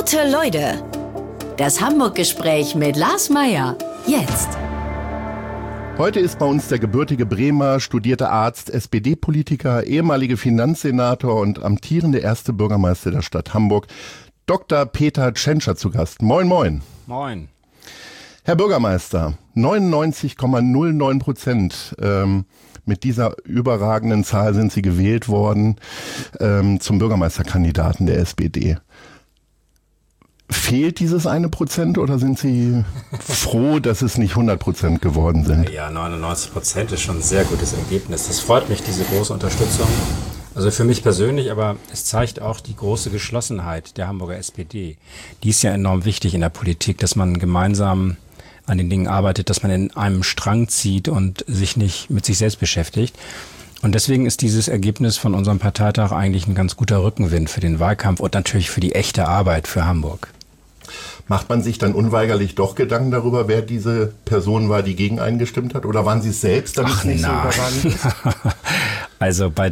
Gute Leute. Das Hamburg-Gespräch mit Lars Meier. Jetzt. Heute ist bei uns der gebürtige Bremer, studierte Arzt, SPD-Politiker, ehemalige Finanzsenator und amtierende erste Bürgermeister der Stadt Hamburg, Dr. Peter Tschentscher zu Gast. Moin, moin. Moin. Herr Bürgermeister, 99,09%. Mit dieser überragenden Zahl sind Sie gewählt worden zum Bürgermeisterkandidaten der SPD. Fehlt dieses 1% oder sind Sie froh, dass es nicht 100% geworden sind? Ja, 99% ist schon ein sehr gutes Ergebnis. Das freut mich, diese große Unterstützung. Also für mich persönlich, aber es zeigt auch die große Geschlossenheit der Hamburger SPD. Die ist ja enorm wichtig in der Politik, dass man gemeinsam an den Dingen arbeitet, dass man in einem Strang zieht und sich nicht mit sich selbst beschäftigt. Und deswegen ist dieses Ergebnis von unserem Parteitag eigentlich ein ganz guter Rückenwind für den Wahlkampf und natürlich für die echte Arbeit für Hamburg. Macht man sich dann unweigerlich doch Gedanken darüber, wer diese Person war, die gegen einen gestimmt hat? Oder waren Sie es selbst, damit es nicht so überragend ist? Also bei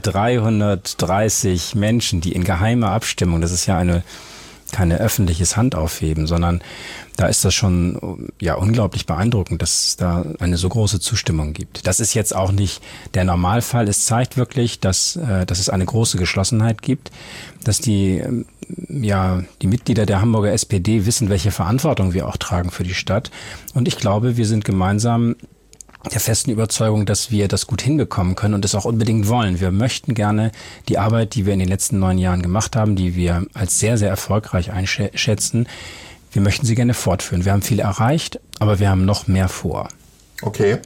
330 Menschen, die in geheimer Abstimmung, das ist ja keine öffentliches Handaufheben, sondern da ist das schon ja unglaublich beeindruckend, dass es da eine so große Zustimmung gibt. Das ist jetzt auch nicht der Normalfall. Es zeigt wirklich, dass es eine große Geschlossenheit gibt, dass die Mitglieder der Hamburger SPD wissen, welche Verantwortung wir auch tragen für die Stadt. Und ich glaube, wir sind gemeinsam der festen Überzeugung, dass wir das gut hinbekommen können und es auch unbedingt wollen. Wir möchten gerne die Arbeit, die wir in den letzten 9 Jahren gemacht haben, die wir als sehr, sehr erfolgreich einschätzen, wir möchten sie gerne fortführen. Wir haben viel erreicht, aber wir haben noch mehr vor. Okay.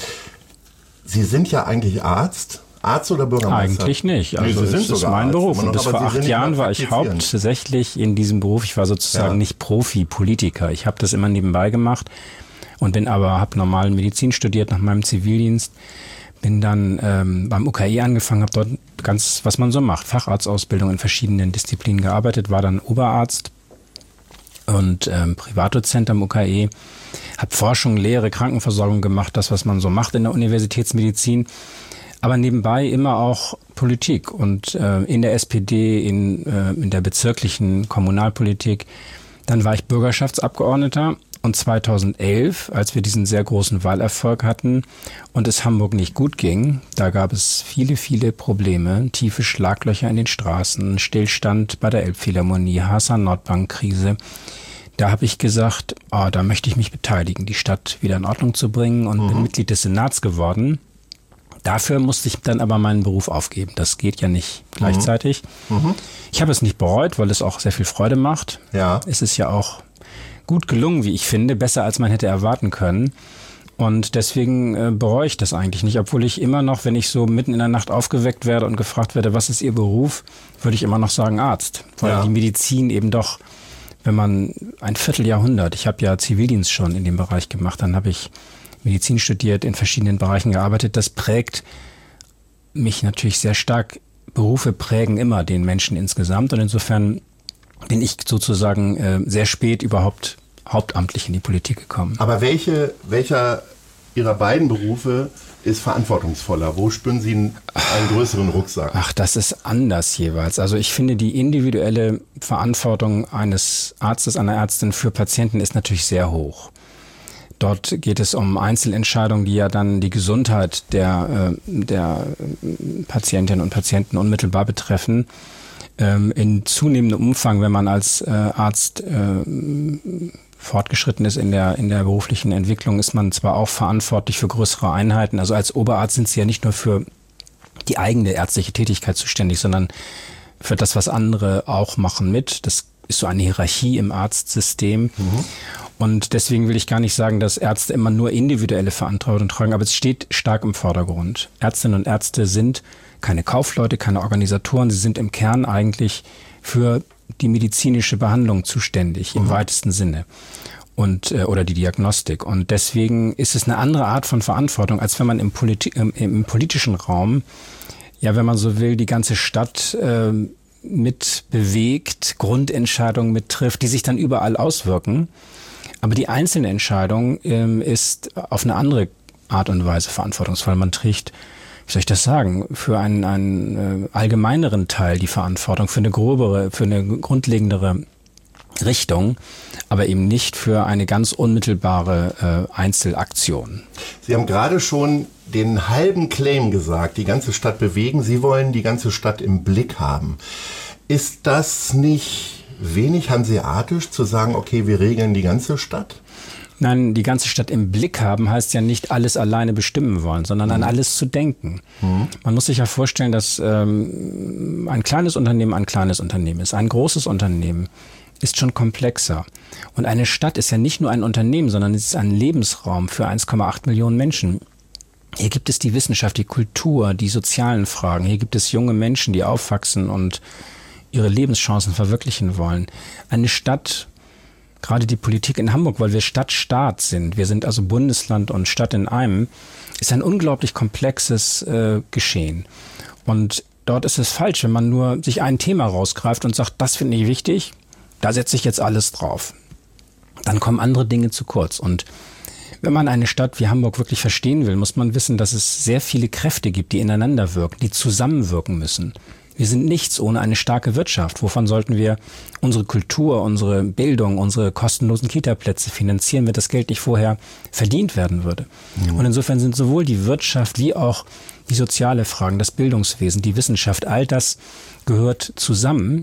Sie sind ja eigentlich Arzt oder Bürgermeister? Eigentlich nicht. Also das ist mein Beruf. Und bis vor 8 Jahren war ich hauptsächlich in diesem Beruf. Ich war sozusagen nicht Profi-Politiker. Ich habe das immer nebenbei gemacht und habe normal Medizin studiert nach meinem Zivildienst. Bin dann beim UKE angefangen, habe dort ganz, was man so macht, Facharztausbildung in verschiedenen Disziplinen gearbeitet, war dann Oberarzt und Privatdozent am UKE, habe Forschung, Lehre, Krankenversorgung gemacht, das, was man so macht in der Universitätsmedizin, aber nebenbei immer auch Politik und in der SPD, in der bezirklichen Kommunalpolitik. Dann war ich Bürgerschaftsabgeordneter und 2011, als wir diesen sehr großen Wahlerfolg hatten und es Hamburg nicht gut ging, da gab es viele, viele Probleme, tiefe Schlaglöcher in den Straßen, Stillstand bei der Elbphilharmonie, HSA-Nordbank-Krise. Da habe ich gesagt, da möchte ich mich beteiligen, die Stadt wieder in Ordnung zu bringen und bin Mitglied des Senats geworden. Dafür musste ich dann aber meinen Beruf aufgeben. Das geht ja nicht gleichzeitig. Ich habe es nicht bereut, weil es auch sehr viel Freude macht. Ja. Es ist ja auch gut gelungen, wie ich finde, besser als man hätte erwarten können. Und deswegen bereue ich das eigentlich nicht, obwohl ich immer noch, wenn ich so mitten in der Nacht aufgeweckt werde und gefragt werde, was ist Ihr Beruf, würde ich immer noch sagen Arzt. Weil die Medizin eben doch, wenn man ein Vierteljahrhundert, ich habe ja Zivildienst schon in dem Bereich gemacht, dann habe ich Medizin studiert, in verschiedenen Bereichen gearbeitet, das prägt mich natürlich sehr stark. Berufe prägen immer den Menschen insgesamt und insofern bin ich sozusagen sehr spät überhaupt hauptamtlich in die Politik gekommen. Aber welcher Ihrer beiden Berufe ist verantwortungsvoller? Wo spüren Sie einen größeren Rucksack? Ach, das ist anders jeweils. Also ich finde, die individuelle Verantwortung eines Arztes, einer Ärztin für Patienten ist natürlich sehr hoch. Dort geht es um Einzelentscheidungen, die ja dann die Gesundheit der Patientinnen und Patienten unmittelbar betreffen. In zunehmendem Umfang, wenn man als Arzt fortgeschritten ist in der beruflichen Entwicklung, ist man zwar auch verantwortlich für größere Einheiten. Also als Oberarzt sind Sie ja nicht nur für die eigene ärztliche Tätigkeit zuständig, sondern für das, was andere auch machen mit. Das ist so eine Hierarchie im Arztsystem. Und deswegen will ich gar nicht sagen, dass Ärzte immer nur individuelle Verantwortung tragen, aber es steht stark im Vordergrund. Ärztinnen und Ärzte sind keine Kaufleute, keine Organisatoren. Sie sind im Kern eigentlich für die medizinische Behandlung zuständig, im weitesten Sinne. Oder die Diagnostik. Und deswegen ist es eine andere Art von Verantwortung, als wenn man im politischen Raum, ja, wenn man so will, die ganze Stadt mit bewegt, Grundentscheidungen mittrifft, die sich dann überall auswirken. Aber die einzelne Entscheidung ist auf eine andere Art und Weise verantwortungsvoll. Man trägt, wie soll ich das sagen, für einen allgemeineren Teil die Verantwortung, für eine gröbere, für eine grundlegendere Richtung, aber eben nicht für eine ganz unmittelbare Einzelaktion. Sie haben gerade schon den halben Claim gesagt, die ganze Stadt bewegen. Sie wollen die ganze Stadt im Blick haben. Ist das nicht wenig hanseatisch zu sagen, okay, wir regeln die ganze Stadt? Nein, die ganze Stadt im Blick haben heißt ja nicht alles alleine bestimmen wollen, sondern an alles zu denken. Man muss sich ja vorstellen, dass ein kleines Unternehmen ist. Ein großes Unternehmen ist schon komplexer. Und eine Stadt ist ja nicht nur ein Unternehmen, sondern es ist ein Lebensraum für 1,8 Millionen Menschen. Hier gibt es die Wissenschaft, die Kultur, die sozialen Fragen. Hier gibt es junge Menschen, die aufwachsen und ihre Lebenschancen verwirklichen wollen. Eine Stadt, gerade die Politik in Hamburg, weil wir Stadt-Staat sind, wir sind also Bundesland und Stadt in einem, ist ein unglaublich komplexes Geschehen. Und dort ist es falsch, wenn man nur sich ein Thema rausgreift und sagt, das finde ich wichtig, da setze ich jetzt alles drauf. Dann kommen andere Dinge zu kurz. Und wenn man eine Stadt wie Hamburg wirklich verstehen will, muss man wissen, dass es sehr viele Kräfte gibt, die ineinander wirken, die zusammenwirken müssen. Wir sind nichts ohne eine starke Wirtschaft. Wovon sollten wir unsere Kultur, unsere Bildung, unsere kostenlosen Kita-Plätze finanzieren, wenn das Geld nicht vorher verdient werden würde? Und insofern sind sowohl die Wirtschaft wie auch die soziale Fragen, das Bildungswesen, die Wissenschaft, all das gehört zusammen.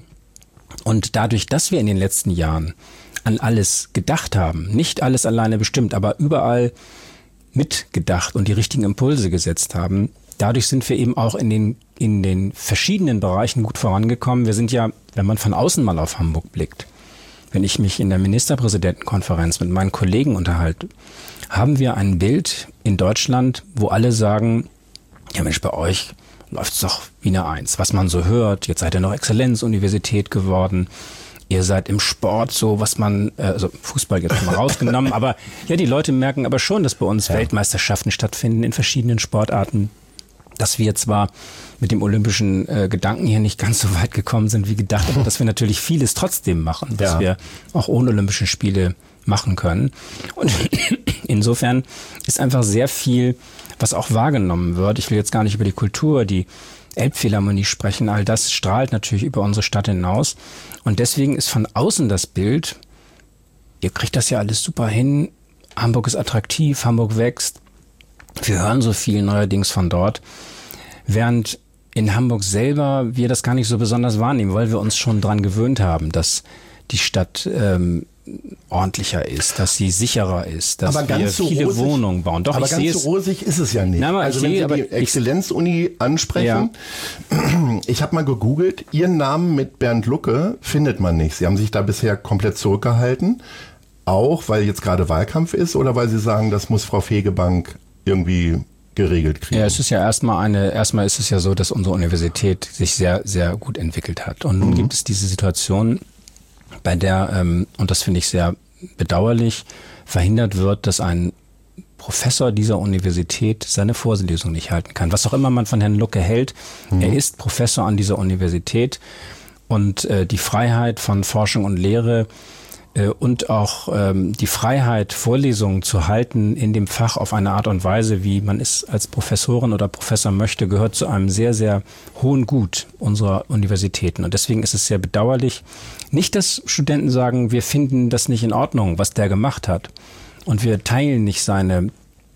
Und dadurch, dass wir in den letzten Jahren an alles gedacht haben, nicht alles alleine bestimmt, aber überall mitgedacht und die richtigen Impulse gesetzt haben, dadurch sind wir eben auch in den verschiedenen Bereichen gut vorangekommen. Wir sind ja, wenn man von außen mal auf Hamburg blickt, wenn ich mich in der Ministerpräsidentenkonferenz mit meinen Kollegen unterhalte, haben wir ein Bild in Deutschland, wo alle sagen, ja Mensch, bei euch läuft's doch wie eine Eins. Was man so hört, jetzt seid ihr noch Exzellenzuniversität geworden. Ihr seid im Sport so, was man, also Fußball jetzt mal rausgenommen, aber ja, die Leute merken aber schon, dass bei uns Weltmeisterschaften stattfinden in verschiedenen Sportarten. Dass wir zwar mit dem olympischen Gedanken hier nicht ganz so weit gekommen sind wie gedacht, aber dass wir natürlich vieles trotzdem machen, dass wir auch ohne Olympische Spiele machen können. Und insofern ist einfach sehr viel, was auch wahrgenommen wird. Ich will jetzt gar nicht über die Kultur, die Elbphilharmonie sprechen. All das strahlt natürlich über unsere Stadt hinaus. Und deswegen ist von außen das Bild, ihr kriegt das ja alles super hin, Hamburg ist attraktiv, Hamburg wächst. Wir hören so viel neuerdings von dort, während in Hamburg selber wir das gar nicht so besonders wahrnehmen, weil wir uns schon dran gewöhnt haben, dass die Stadt ordentlicher ist, dass sie sicherer ist, dass wir viele Wohnungen bauen. Doch, aber ganz so rosig ist es ja nicht. Also wenn Sie die Exzellenzuni ansprechen, ich habe mal gegoogelt, Ihren Namen mit Bernd Lucke findet man nicht. Sie haben sich da bisher komplett zurückgehalten, auch weil jetzt gerade Wahlkampf ist oder weil Sie sagen, das muss Frau Fegebank irgendwie geregelt kriegen? Ja, es ist ja erstmal ist es ja so, dass unsere Universität sich sehr, sehr gut entwickelt hat. Und nun gibt es diese Situation, bei der, und das finde ich sehr bedauerlich, verhindert wird, dass ein Professor dieser Universität seine Vorlesung nicht halten kann. Was auch immer man von Herrn Lucke hält, er ist Professor an dieser Universität und die Freiheit von Forschung und Lehre und auch die Freiheit, Vorlesungen zu halten in dem Fach auf eine Art und Weise, wie man es als Professorin oder Professor möchte, gehört zu einem sehr, sehr hohen Gut unserer Universitäten. Und deswegen ist es sehr bedauerlich, nicht, dass Studenten sagen, wir finden das nicht in Ordnung, was der gemacht hat. Und wir teilen nicht seine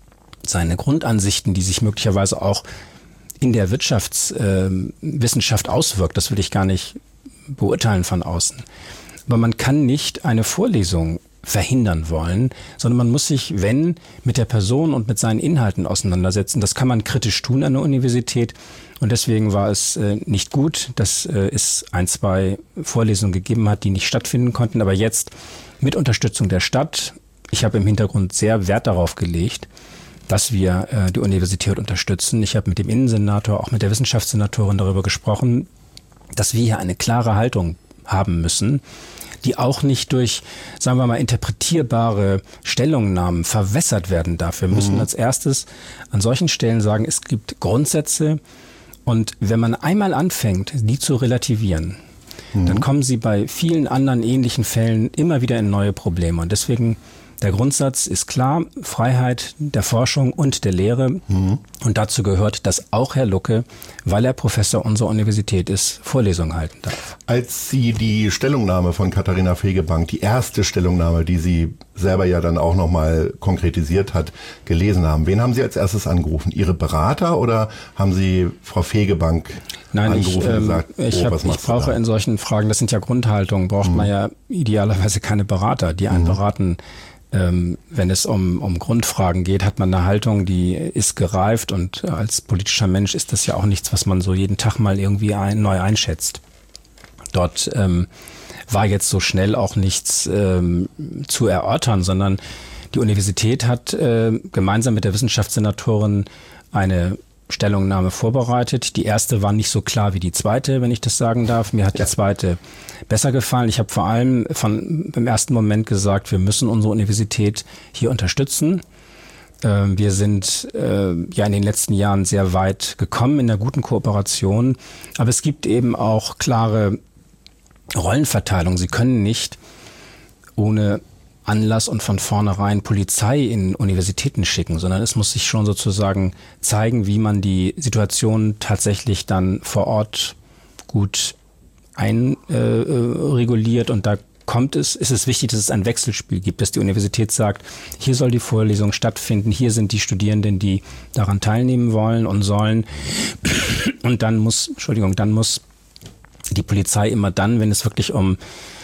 Grundansichten, die sich möglicherweise auch in der Wirtschaftswissenschaft auswirkt. Das will ich gar nicht beurteilen von außen. Aber man kann nicht eine Vorlesung verhindern wollen, sondern man muss sich, wenn, mit der Person und mit seinen Inhalten auseinandersetzen. Das kann man kritisch tun an der Universität. Und deswegen war es nicht gut, dass es 1, 2 Vorlesungen gegeben hat, die nicht stattfinden konnten. Aber jetzt mit Unterstützung der Stadt, ich habe im Hintergrund sehr Wert darauf gelegt, dass wir die Universität unterstützen. Ich habe mit dem Innensenator, auch mit der Wissenschaftssenatorin darüber gesprochen, dass wir hier eine klare Haltung haben müssen, die auch nicht durch, sagen wir mal, interpretierbare Stellungnahmen verwässert werden darf. Wir müssen als erstes an solchen Stellen sagen, es gibt Grundsätze und wenn man einmal anfängt, die zu relativieren, dann kommen sie bei vielen anderen ähnlichen Fällen immer wieder in neue Probleme. Und deswegen, der Grundsatz ist klar, Freiheit der Forschung und der Lehre. Und dazu gehört, dass auch Herr Lucke, weil er Professor unserer Universität ist, Vorlesungen halten darf. Als Sie die Stellungnahme von Katharina Fegebank, die erste Stellungnahme, die sie selber ja dann auch nochmal konkretisiert hat, gelesen haben, wen haben Sie als erstes angerufen? Ihre Berater oder haben Sie Frau Fegebank angerufen und gesagt, ich brauche in solchen Fragen, das sind ja Grundhaltungen, braucht man ja idealerweise keine Berater, die einen beraten. Wenn es um Grundfragen geht, hat man eine Haltung, die ist gereift, und als politischer Mensch ist das ja auch nichts, was man so jeden Tag mal irgendwie neu einschätzt. Dort war jetzt so schnell auch nichts zu erörtern, sondern die Universität hat gemeinsam mit der Wissenschaftssenatorin eine Stellungnahme vorbereitet. Die erste war nicht so klar wie die zweite, wenn ich das sagen darf. Mir hat die zweite besser gefallen. Ich habe vor allem im ersten Moment gesagt, wir müssen unsere Universität hier unterstützen. Wir sind ja in den letzten Jahren sehr weit gekommen in der guten Kooperation. Aber es gibt eben auch klare Rollenverteilung. Sie können nicht ohne Anlass und von vornherein Polizei in Universitäten schicken, sondern es muss sich schon sozusagen zeigen, wie man die Situation tatsächlich dann vor Ort gut einreguliert. Und da ist es wichtig, dass es ein Wechselspiel gibt, dass die Universität sagt, hier soll die Vorlesung stattfinden, hier sind die Studierenden, die daran teilnehmen wollen und sollen. Und dann muss die Polizei immer dann, wenn es wirklich um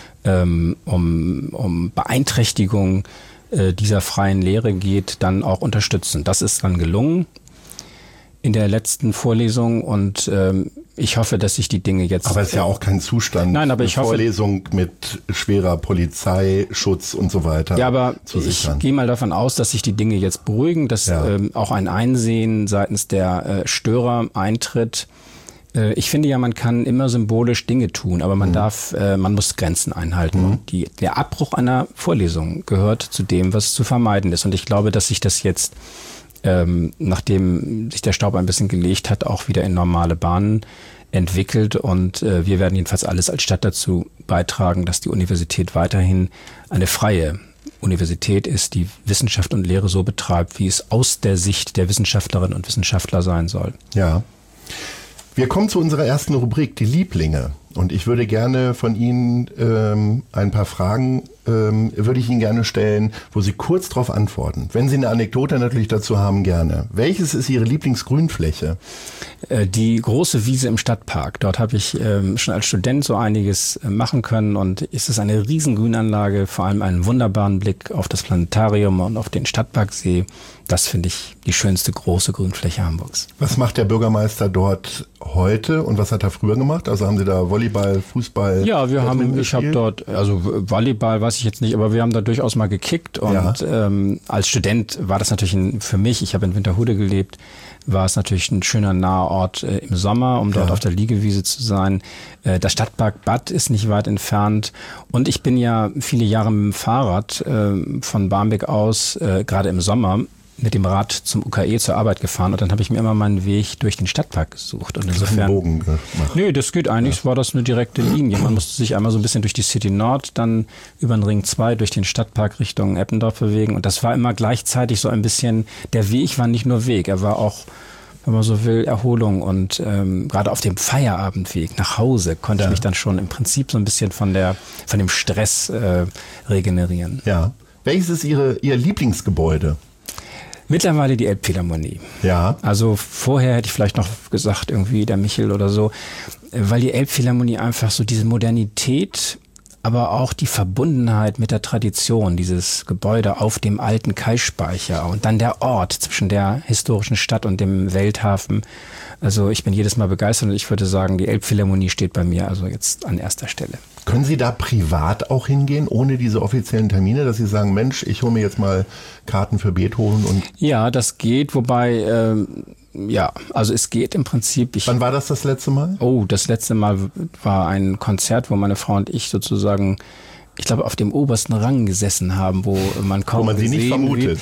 Beeinträchtigung dieser freien Lehre geht, dann auch unterstützen. Das ist dann gelungen in der letzten Vorlesung, und ich hoffe, dass sich die Dinge jetzt... Aber es ist ja auch kein Zustand, eine Vorlesung mit schwerer Polizeischutz und so weiter. Ja, aber ich gehe mal davon aus, dass sich die Dinge jetzt beruhigen, dass auch ein Einsehen seitens der Störer eintritt. Ich finde ja, man kann immer symbolisch Dinge tun, aber man muss Grenzen einhalten. Der Abbruch einer Vorlesung gehört zu dem, was zu vermeiden ist. Und ich glaube, dass sich das jetzt, nachdem sich der Staub ein bisschen gelegt hat, auch wieder in normale Bahnen entwickelt. Und wir werden jedenfalls alles als Stadt dazu beitragen, dass die Universität weiterhin eine freie Universität ist, die Wissenschaft und Lehre so betreibt, wie es aus der Sicht der Wissenschaftlerinnen und Wissenschaftler sein soll. Ja. Wir kommen zu unserer ersten Rubrik, die Lieblinge. Und ich würde gerne von Ihnen ein paar Fragen würde ich Ihnen gerne stellen, wo Sie kurz darauf antworten. Wenn Sie eine Anekdote natürlich dazu haben, gerne. Welches ist Ihre Lieblingsgrünfläche? Die große Wiese im Stadtpark. Dort habe ich schon als Student so einiges machen können, und es ist eine Riesengrünanlage, vor allem einen wunderbaren Blick auf das Planetarium und auf den Stadtparksee. Das finde ich die schönste große Grünfläche Hamburgs. Was macht der Bürgermeister dort heute und was hat er früher gemacht? Also haben Sie da Volleyball, Fußball? Ja, ich habe dort, also Volleyball weiß ich jetzt nicht, aber wir haben da durchaus mal gekickt, und als Student war das natürlich für mich, ich habe in Winterhude gelebt, war es natürlich ein schöner naher Ort im Sommer, um dort auf der Liegewiese zu sein. Das Stadtpark Bad ist nicht weit entfernt, und ich bin ja viele Jahre mit dem Fahrrad von Barmbek aus, gerade im Sommer, mit dem Rad zum UKE zur Arbeit gefahren, und dann habe ich mir immer meinen Weg durch den Stadtpark gesucht. Und insofern, einen Bogen gemacht. Nee, das geht eigentlich, war das eine direkte Linie. Man musste sich einmal so ein bisschen durch die City Nord, dann über den Ring 2 durch den Stadtpark Richtung Eppendorf bewegen, und das war immer gleichzeitig so ein bisschen, der Weg war nicht nur Weg, er war auch, wenn man so will, Erholung, und gerade auf dem Feierabendweg nach Hause konnte ich mich dann schon im Prinzip so ein bisschen von dem Stress regenerieren. Ja. Welches ist Ihr Lieblingsgebäude? Mittlerweile die Elbphilharmonie. Ja. Also vorher hätte ich vielleicht noch gesagt, irgendwie der Michel oder so, weil die Elbphilharmonie einfach so diese Modernität, aber auch die Verbundenheit mit der Tradition, dieses Gebäude auf dem alten Kaispeicher und dann der Ort zwischen der historischen Stadt und dem Welthafen. Also ich bin jedes Mal begeistert, und ich würde sagen, die Elbphilharmonie steht bei mir also jetzt an erster Stelle. Können Sie da privat auch hingehen, ohne diese offiziellen Termine, dass Sie sagen, Mensch, ich hole mir jetzt mal Karten für Beethoven? Und ja, das geht, wobei, also es geht im Prinzip. Wann war das letzte Mal? Oh, das letzte Mal war ein Konzert, wo meine Frau und ich sozusagen, ich glaube, auf dem obersten Rang gesessen haben, wo man sie nicht vermutet.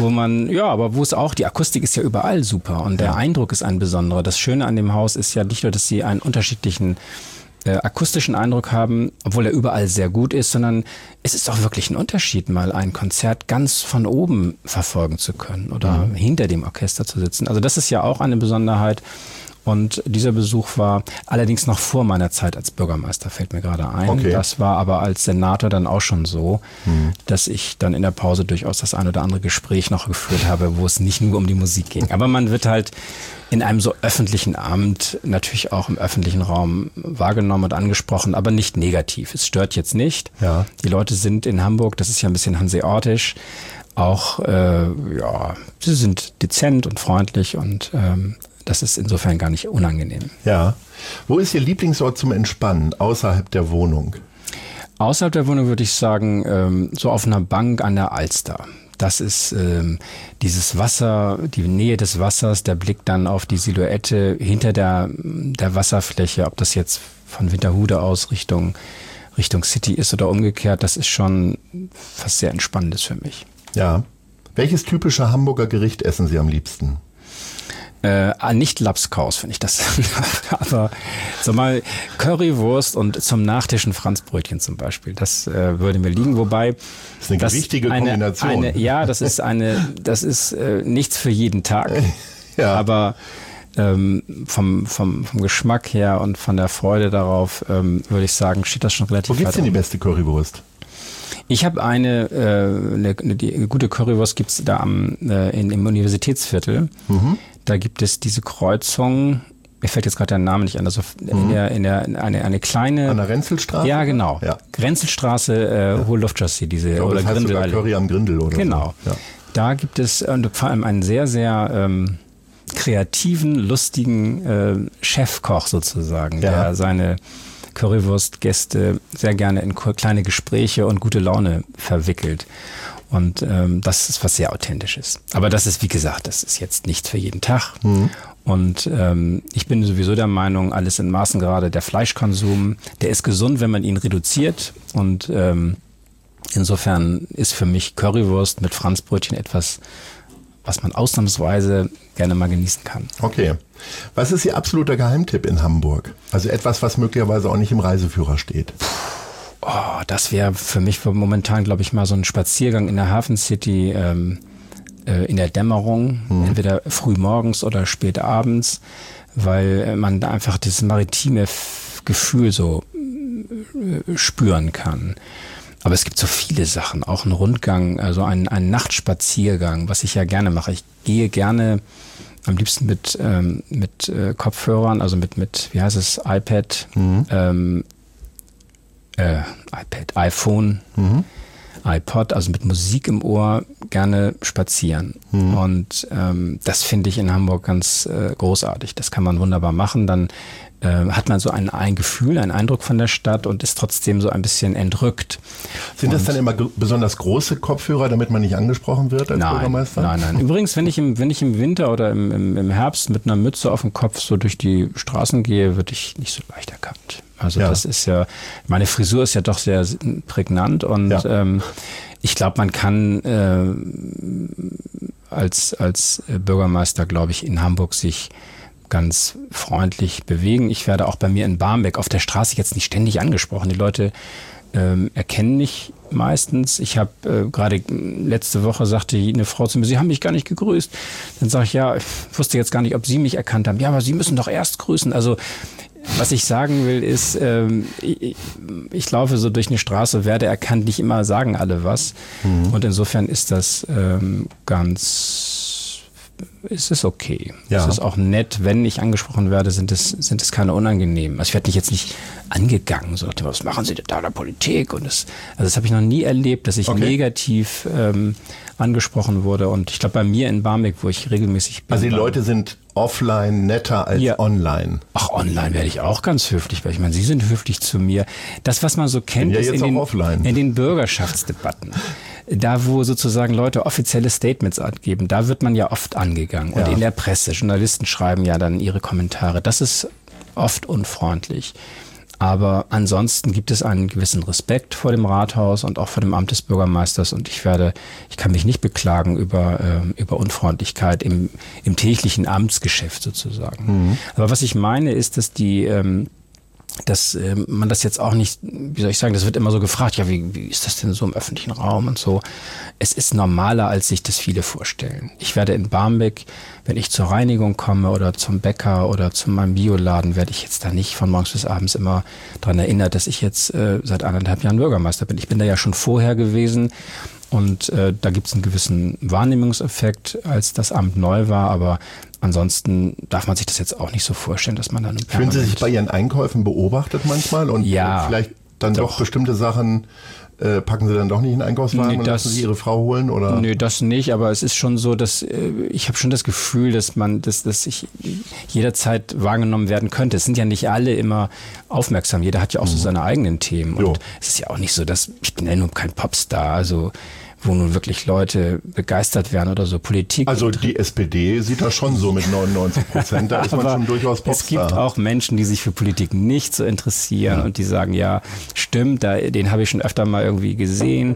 Aber wo es auch, die Akustik ist ja überall super, und der Eindruck ist ein besonderer. Das Schöne an dem Haus ist ja nicht nur, dass sie einen unterschiedlichen akustischen Eindruck haben, obwohl er überall sehr gut ist, sondern es ist auch wirklich ein Unterschied, mal ein Konzert ganz von oben verfolgen zu können oder hinter dem Orchester zu sitzen. Also das ist ja auch eine Besonderheit. Und dieser Besuch war allerdings noch vor meiner Zeit als Bürgermeister, fällt mir gerade ein. Okay. Das war aber als Senator dann auch schon so, dass ich dann in der Pause durchaus das ein oder andere Gespräch noch geführt habe, wo es nicht nur um die Musik ging. Aber man wird halt in einem so öffentlichen Amt natürlich auch im öffentlichen Raum wahrgenommen und angesprochen, aber nicht negativ. Es stört jetzt nicht. Ja. Die Leute sind in Hamburg, das ist ja ein bisschen hanseatisch, auch, sie sind dezent und freundlich und das ist insofern gar nicht unangenehm. Ja. Wo ist Ihr Lieblingsort zum Entspannen außerhalb der Wohnung? Außerhalb der Wohnung würde ich sagen, so auf einer Bank an der Alster. Das ist dieses Wasser, die Nähe des Wassers, der Blick dann auf die Silhouette hinter der Wasserfläche, ob das jetzt von Winterhude aus Richtung City ist oder umgekehrt, das ist schon was sehr Entspannendes für mich. Ja. Welches typische Hamburger Gericht essen Sie am liebsten? Nicht Lapskaus, finde ich das. Aber so mal Currywurst und zum Nachtisch ein Franzbrötchen zum Beispiel. Das würde mir liegen. Wobei das ist eine gewichtige Kombination. Das ist nichts für jeden Tag. Ja. Aber vom Geschmack her und von der Freude darauf würde ich sagen, steht das schon relativ weit. Wo gibt's denn die beste Currywurst? Ich habe die gute Currywurst gibt's da im Universitätsviertel. Da gibt es diese Kreuzung, mir fällt jetzt gerade der Name nicht an, also eine kleine... An der Renzelstraße? Ja, genau. Ja. Renzelstraße, Hohe Luftchassis, oder Grindel. Curry am Grindel oder genau. So. Ja. Da gibt es vor allem einen sehr, sehr kreativen, lustigen Chefkoch sozusagen, der seine Currywurstgäste sehr gerne in kleine Gespräche und gute Laune verwickelt. Und das ist was sehr Authentisches. Aber das ist, wie gesagt, das ist jetzt nichts für jeden Tag. Und ich bin sowieso der Meinung, alles in Maßen gerade, der Fleischkonsum, der ist gesund, wenn man ihn reduziert. Und insofern ist für mich Currywurst mit Franzbrötchen etwas, was man ausnahmsweise gerne mal genießen kann. Okay. Was ist Ihr absoluter Geheimtipp in Hamburg? Also etwas, was möglicherweise auch nicht im Reiseführer steht. Oh, das wäre für mich momentan, glaube ich, mal so ein Spaziergang in der Hafen City in der Dämmerung, entweder früh morgens oder spät abends, weil man da einfach dieses maritime Gefühl so spüren kann. Aber es gibt so viele Sachen, auch ein Rundgang, also ein Nachtspaziergang, was ich ja gerne mache. Ich gehe gerne am liebsten mit Kopfhörern, also mit wie heißt es, iPad, iPhone, iPod, also mit Musik im Ohr, gerne spazieren. Und das finde ich in Hamburg ganz großartig. Das kann man wunderbar machen. Dann hat man so ein Gefühl, einen Eindruck von der Stadt und ist trotzdem so ein bisschen entrückt. Sind das dann immer besonders große Kopfhörer, damit man nicht angesprochen wird als Bürgermeister? Nein. Übrigens, wenn ich im Winter oder im Herbst mit einer Mütze auf dem Kopf so durch die Straßen gehe, würde ich nicht so leicht erkannt. Also das ist ja, meine Frisur ist ja doch sehr prägnant und ich glaube, man kann als Bürgermeister, glaube ich, in Hamburg sich ganz freundlich bewegen. Ich werde auch bei mir in Barmbek auf der Straße jetzt nicht ständig angesprochen. Die Leute erkennen mich meistens. Ich habe gerade letzte Woche sagte eine Frau zu mir, Sie haben mich gar nicht gegrüßt. Dann sage ich, ja, ich wusste jetzt gar nicht, ob Sie mich erkannt haben. Ja, aber Sie müssen doch erst grüßen. Also was ich sagen will ist, ich laufe so durch eine Straße, werde erkannt, nicht immer sagen alle was. Und insofern ist das ist es okay. Es ist auch nett, wenn ich angesprochen werde, sind es keine unangenehmen. Also ich werde jetzt nicht angegangen, so was machen Sie da in der Politik? Und das habe ich noch nie erlebt, dass ich negativ angesprochen wurde. Und ich glaube, bei mir in Barmbek, wo ich regelmäßig bin. Also die Leute sind offline netter als online. Ach, online werde ich auch ganz höflich, weil ich meine, Sie sind höflich zu mir. Das, was man so kennt, ist in den Bürgerschaftsdebatten. Da, wo sozusagen Leute offizielle Statements abgeben, da wird man ja oft angegangen. Und in der Presse, Journalisten schreiben ja dann ihre Kommentare. Das ist oft unfreundlich. Aber ansonsten gibt es einen gewissen Respekt vor dem Rathaus und auch vor dem Amt des Bürgermeisters. Und ich kann mich nicht beklagen über Unfreundlichkeit im täglichen Amtsgeschäft sozusagen. Aber was ich meine ist, dass die dass man das jetzt auch nicht, wie soll ich sagen, das wird immer so gefragt, ja, wie ist das denn so im öffentlichen Raum und so. Es ist normaler, als sich das viele vorstellen. Ich werde in Barmbek, wenn ich zur Reinigung komme oder zum Bäcker oder zu meinem Bioladen, werde ich jetzt da nicht von morgens bis abends immer dran erinnert, dass ich jetzt seit 1,5 Jahren Bürgermeister bin. Ich bin da ja schon vorher gewesen. Und da gibt es einen gewissen Wahrnehmungseffekt, als das Amt neu war, aber ansonsten darf man sich das jetzt auch nicht so vorstellen, dass man dann... Fühlen Sie sich bei Ihren Einkäufen beobachtet manchmal und vielleicht dann doch bestimmte Sachen packen Sie dann doch nicht in den Einkaufswagen und lassen Sie Ihre Frau holen? Oder? Nö, das nicht, aber es ist schon so, dass ich habe schon das Gefühl, dass ich jederzeit wahrgenommen werden könnte. Es sind ja nicht alle immer aufmerksam, jeder hat ja auch so seine eigenen Themen und es ist ja auch nicht so, dass ich bin ja nun kein Popstar, also wo nun wirklich Leute begeistert werden oder so. Politik. Also die SPD sieht das schon so mit 99%, da ist man schon durchaus Popstar. Es gibt auch Menschen, die sich für Politik nicht so interessieren und die sagen, ja, stimmt, den habe ich schon öfter mal irgendwie gesehen.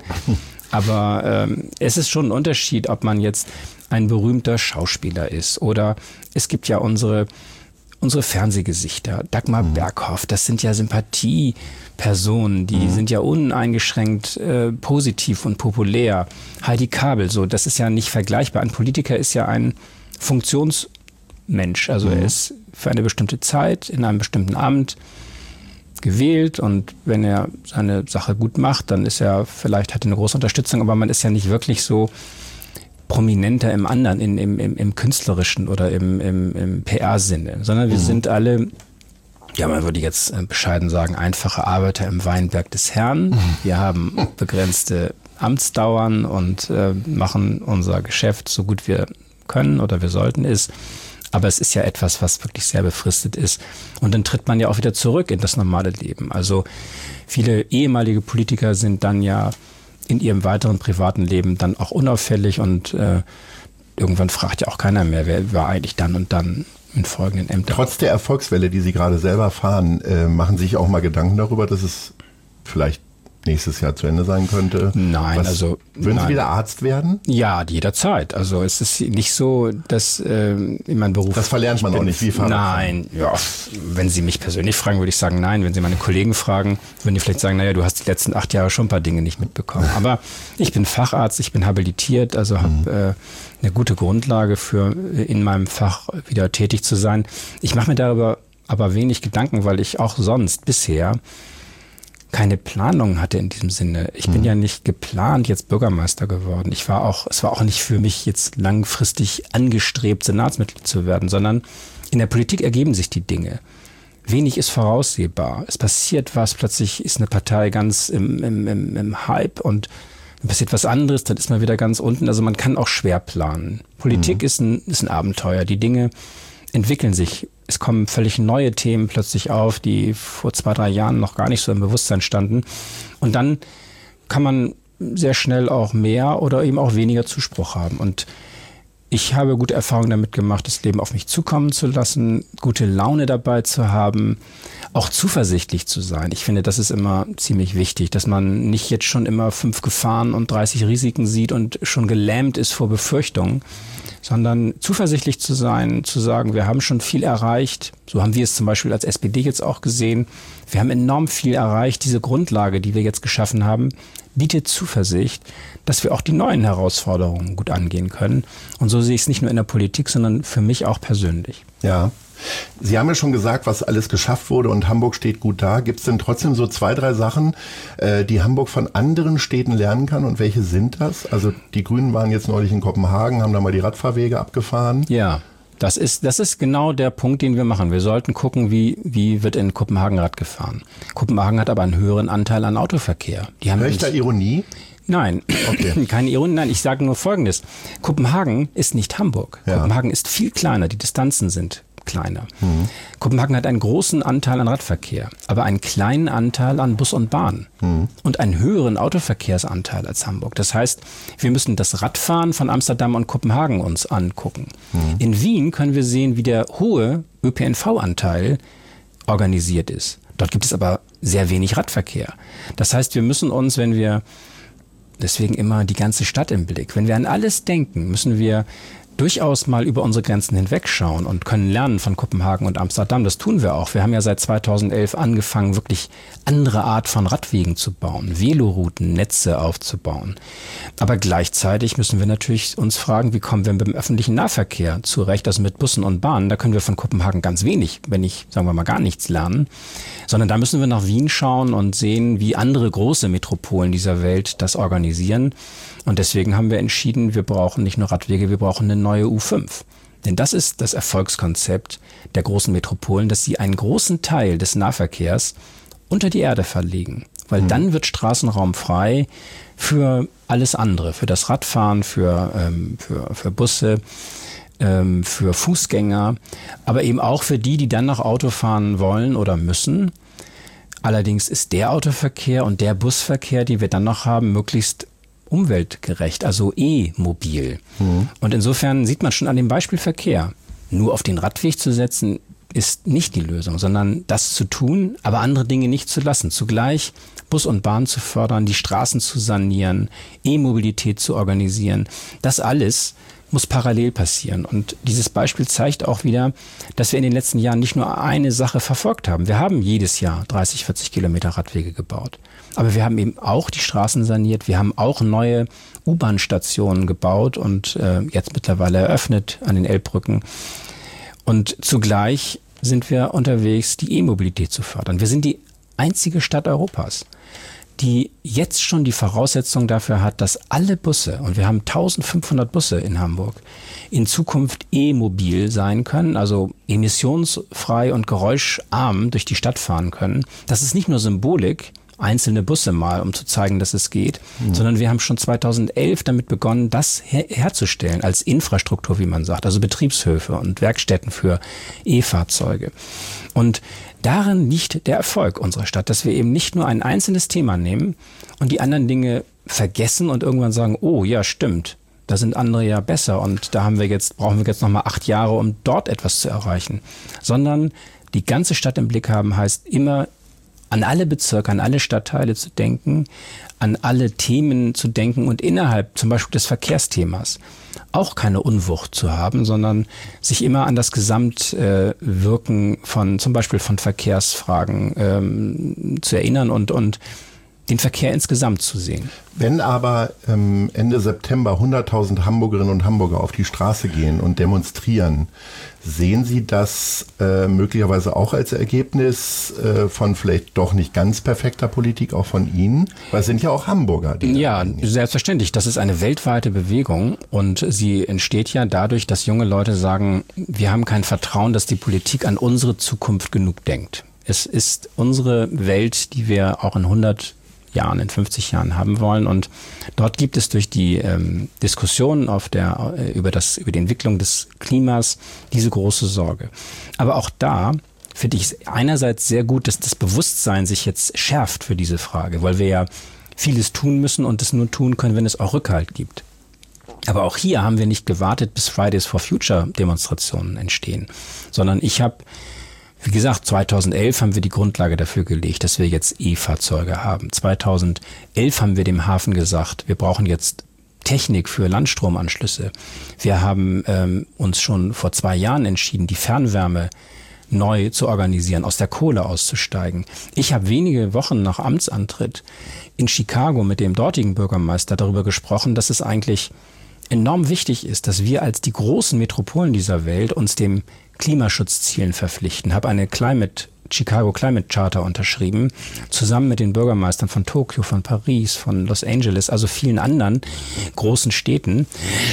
Aber es ist schon ein Unterschied, ob man jetzt ein berühmter Schauspieler ist oder es gibt ja unsere Fernsehgesichter, Dagmar Berghoff, das sind ja Sympathiepersonen, die sind ja uneingeschränkt positiv und populär. Heidi Kabel, so, das ist ja nicht vergleichbar. Ein Politiker ist ja ein Funktionsmensch, also er ist für eine bestimmte Zeit in einem bestimmten Amt gewählt und wenn er seine Sache gut macht, dann ist er vielleicht, hat er eine große Unterstützung, aber man ist ja nicht wirklich so prominenter im anderen, im künstlerischen oder im PR-Sinne, sondern wir sind alle, ja, man würde jetzt bescheiden sagen, einfache Arbeiter im Weinberg des Herrn. Wir haben begrenzte Amtsdauern und machen unser Geschäft so gut wir können oder wir sollten es. Aber es ist ja etwas, was wirklich sehr befristet ist. Und dann tritt man ja auch wieder zurück in das normale Leben. Also viele ehemalige Politiker sind dann ja in ihrem weiteren privaten Leben dann auch unauffällig und irgendwann fragt ja auch keiner mehr, wer war eigentlich dann und dann in folgenden Ämtern. Trotz der Erfolgswelle, die Sie gerade selber fahren, machen Sie sich auch mal Gedanken darüber, dass es vielleicht nächstes Jahr zu Ende sein könnte? Nein, Würden Sie wieder Arzt werden? Ja, jederzeit. Also es ist nicht so, dass in meinem Beruf... Das verlernt man auch nicht, wie Fahrradfahren. Nein, ja, wenn Sie mich persönlich fragen, würde ich sagen nein. Wenn Sie meine Kollegen fragen, würden die vielleicht sagen, naja, du hast die letzten 8 Jahre schon ein paar Dinge nicht mitbekommen. Aber ich bin Facharzt, ich bin habilitiert, also habe eine gute Grundlage für in meinem Fach wieder tätig zu sein. Ich mache mir darüber aber wenig Gedanken, weil ich auch sonst bisher keine Planung hatte in diesem Sinne. Ich bin ja nicht geplant jetzt Bürgermeister geworden. Es war auch nicht für mich jetzt langfristig angestrebt, Senatsmitglied zu werden, sondern in der Politik ergeben sich die Dinge. Wenig ist voraussehbar. Es passiert was, plötzlich ist eine Partei ganz im Hype und dann passiert was anderes, dann ist man wieder ganz unten. Also man kann auch schwer planen. Politik ist ein Abenteuer. Die Dinge entwickeln sich. Es kommen völlig neue Themen plötzlich auf, die vor 2-3 Jahren noch gar nicht so im Bewusstsein standen. Und dann kann man sehr schnell auch mehr oder eben auch weniger Zuspruch haben. Und ich habe gute Erfahrungen damit gemacht, das Leben auf mich zukommen zu lassen, gute Laune dabei zu haben, auch zuversichtlich zu sein. Ich finde, das ist immer ziemlich wichtig, dass man nicht jetzt schon immer 5 Gefahren und 30 Risiken sieht und schon gelähmt ist vor Befürchtungen, sondern zuversichtlich zu sein, zu sagen, wir haben schon viel erreicht. So haben wir es zum Beispiel als SPD jetzt auch gesehen. Wir haben enorm viel erreicht. Diese Grundlage, die wir jetzt geschaffen haben, bietet Zuversicht, dass wir auch die neuen Herausforderungen gut angehen können. Und so sehe ich es nicht nur in der Politik, sondern für mich auch persönlich. Ja. Sie haben ja schon gesagt, was alles geschafft wurde und Hamburg steht gut da. Gibt es denn trotzdem so 2-3 Sachen, die Hamburg von anderen Städten lernen kann und welche sind das? Also die Grünen waren jetzt neulich in Kopenhagen, haben da mal die Radfahrwege abgefahren. Ja, das ist genau der Punkt, den wir machen. Wir sollten gucken, wie wird in Kopenhagen Rad gefahren. Kopenhagen hat aber einen höheren Anteil an Autoverkehr. Höre ich da Ironie? Nein, okay. Keine Ironie. Nein, ich sage nur Folgendes. Kopenhagen ist nicht Hamburg. Ja. Kopenhagen ist viel kleiner, die Distanzen sind kleiner. Kopenhagen hat einen großen Anteil an Radverkehr, aber einen kleinen Anteil an Bus und Bahn und einen höheren Autoverkehrsanteil als Hamburg. Das heißt, wir müssen das Radfahren von Amsterdam und Kopenhagen uns angucken. In Wien können wir sehen, wie der hohe ÖPNV-Anteil organisiert ist. Dort gibt es aber sehr wenig Radverkehr. Das heißt, wir müssen uns, deswegen immer die ganze Stadt im Blick, wenn wir an alles denken, müssen wir durchaus mal über unsere Grenzen hinwegschauen und können lernen von Kopenhagen und Amsterdam. Das tun wir auch. Wir haben ja seit 2011 angefangen, wirklich andere Art von Radwegen zu bauen, Velorouten, Netze aufzubauen. Aber gleichzeitig müssen wir natürlich uns fragen, wie kommen wir mit dem öffentlichen Nahverkehr zurecht, also mit Bussen und Bahnen. Da können wir von Kopenhagen ganz wenig, wenn nicht, sagen wir mal, gar nichts lernen, sondern da müssen wir nach Wien schauen und sehen, wie andere große Metropolen dieser Welt das organisieren. Und deswegen haben wir entschieden, wir brauchen nicht nur Radwege, wir brauchen eine neue U5. Denn das ist das Erfolgskonzept der großen Metropolen, dass sie einen großen Teil des Nahverkehrs unter die Erde verlegen. Weil dann wird Straßenraum frei für alles andere, für das Radfahren, für Busse, für Fußgänger, aber eben auch für die dann noch Auto fahren wollen oder müssen. Allerdings ist der Autoverkehr und der Busverkehr, den wir dann noch haben, möglichst umweltgerecht, also E-mobil. Und insofern sieht man schon an dem Beispiel Verkehr, nur auf den Radweg zu setzen, ist nicht die Lösung, sondern das zu tun, aber andere Dinge nicht zu lassen. Zugleich Bus und Bahn zu fördern, die Straßen zu sanieren, E-Mobilität zu organisieren. Das alles muss parallel passieren. Und dieses Beispiel zeigt auch wieder, dass wir in den letzten Jahren nicht nur eine Sache verfolgt haben. Wir haben jedes Jahr 30, 40 Kilometer Radwege gebaut. Aber wir haben eben auch die Straßen saniert. Wir haben auch neue U-Bahn-Stationen gebaut und jetzt mittlerweile eröffnet an den Elbbrücken. Und zugleich sind wir unterwegs, die E-Mobilität zu fördern. Wir sind die einzige Stadt Europas, die jetzt schon die Voraussetzung dafür hat, dass alle Busse, und wir haben 1500 Busse in Hamburg, in Zukunft e-mobil sein können, also emissionsfrei und geräuscharm durch die Stadt fahren können. Das ist nicht nur Symbolik, einzelne Busse mal, um zu zeigen, dass es geht, sondern wir haben schon 2011 damit begonnen, das herzustellen als Infrastruktur, wie man sagt, also Betriebshöfe und Werkstätten für E-Fahrzeuge. Und darin liegt der Erfolg unserer Stadt, dass wir eben nicht nur ein einzelnes Thema nehmen und die anderen Dinge vergessen und irgendwann sagen, oh ja, stimmt, da sind andere ja besser und da brauchen wir jetzt nochmal 8 Jahre, um dort etwas zu erreichen. Sondern die ganze Stadt im Blick haben heißt immer, an alle Bezirke, an alle Stadtteile zu denken, an alle Themen zu denken und innerhalb zum Beispiel des Verkehrsthemas auch keine Unwucht zu haben, sondern sich immer an das Gesamtwirken von zum Beispiel von Verkehrsfragen zu erinnern und den Verkehr insgesamt zu sehen. Wenn aber Ende September 100.000 Hamburgerinnen und Hamburger auf die Straße gehen und demonstrieren, sehen Sie das möglicherweise auch als Ergebnis von vielleicht doch nicht ganz perfekter Politik, auch von Ihnen? Weil es sind ja auch Hamburger. Ja, selbstverständlich. Das ist eine weltweite Bewegung und sie entsteht ja dadurch, dass junge Leute sagen, wir haben kein Vertrauen, dass die Politik an unsere Zukunft genug denkt. Es ist unsere Welt, die wir auch in 100 Jahren, in 50 Jahren haben wollen. Und dort gibt es durch die Diskussionen über die Entwicklung des Klimas diese große Sorge. Aber auch da finde ich es einerseits sehr gut, dass das Bewusstsein sich jetzt schärft für diese Frage, weil wir ja vieles tun müssen und es nur tun können, wenn es auch Rückhalt gibt. Aber auch hier haben wir nicht gewartet, bis Fridays for Future Demonstrationen entstehen, sondern wie gesagt, 2011 haben wir die Grundlage dafür gelegt, dass wir jetzt E-Fahrzeuge haben. 2011 haben wir dem Hafen gesagt, wir brauchen jetzt Technik für Landstromanschlüsse. Wir haben uns schon vor 2 Jahren entschieden, die Fernwärme neu zu organisieren, aus der Kohle auszusteigen. Ich habe wenige Wochen nach Amtsantritt in Chicago mit dem dortigen Bürgermeister darüber gesprochen, dass es eigentlich enorm wichtig ist, dass wir als die großen Metropolen dieser Welt uns dem Klimaschutzzielen verpflichten. Habe eine Chicago Climate Charter unterschrieben, zusammen mit den Bürgermeistern von Tokio, von Paris, von Los Angeles, also vielen anderen großen Städten,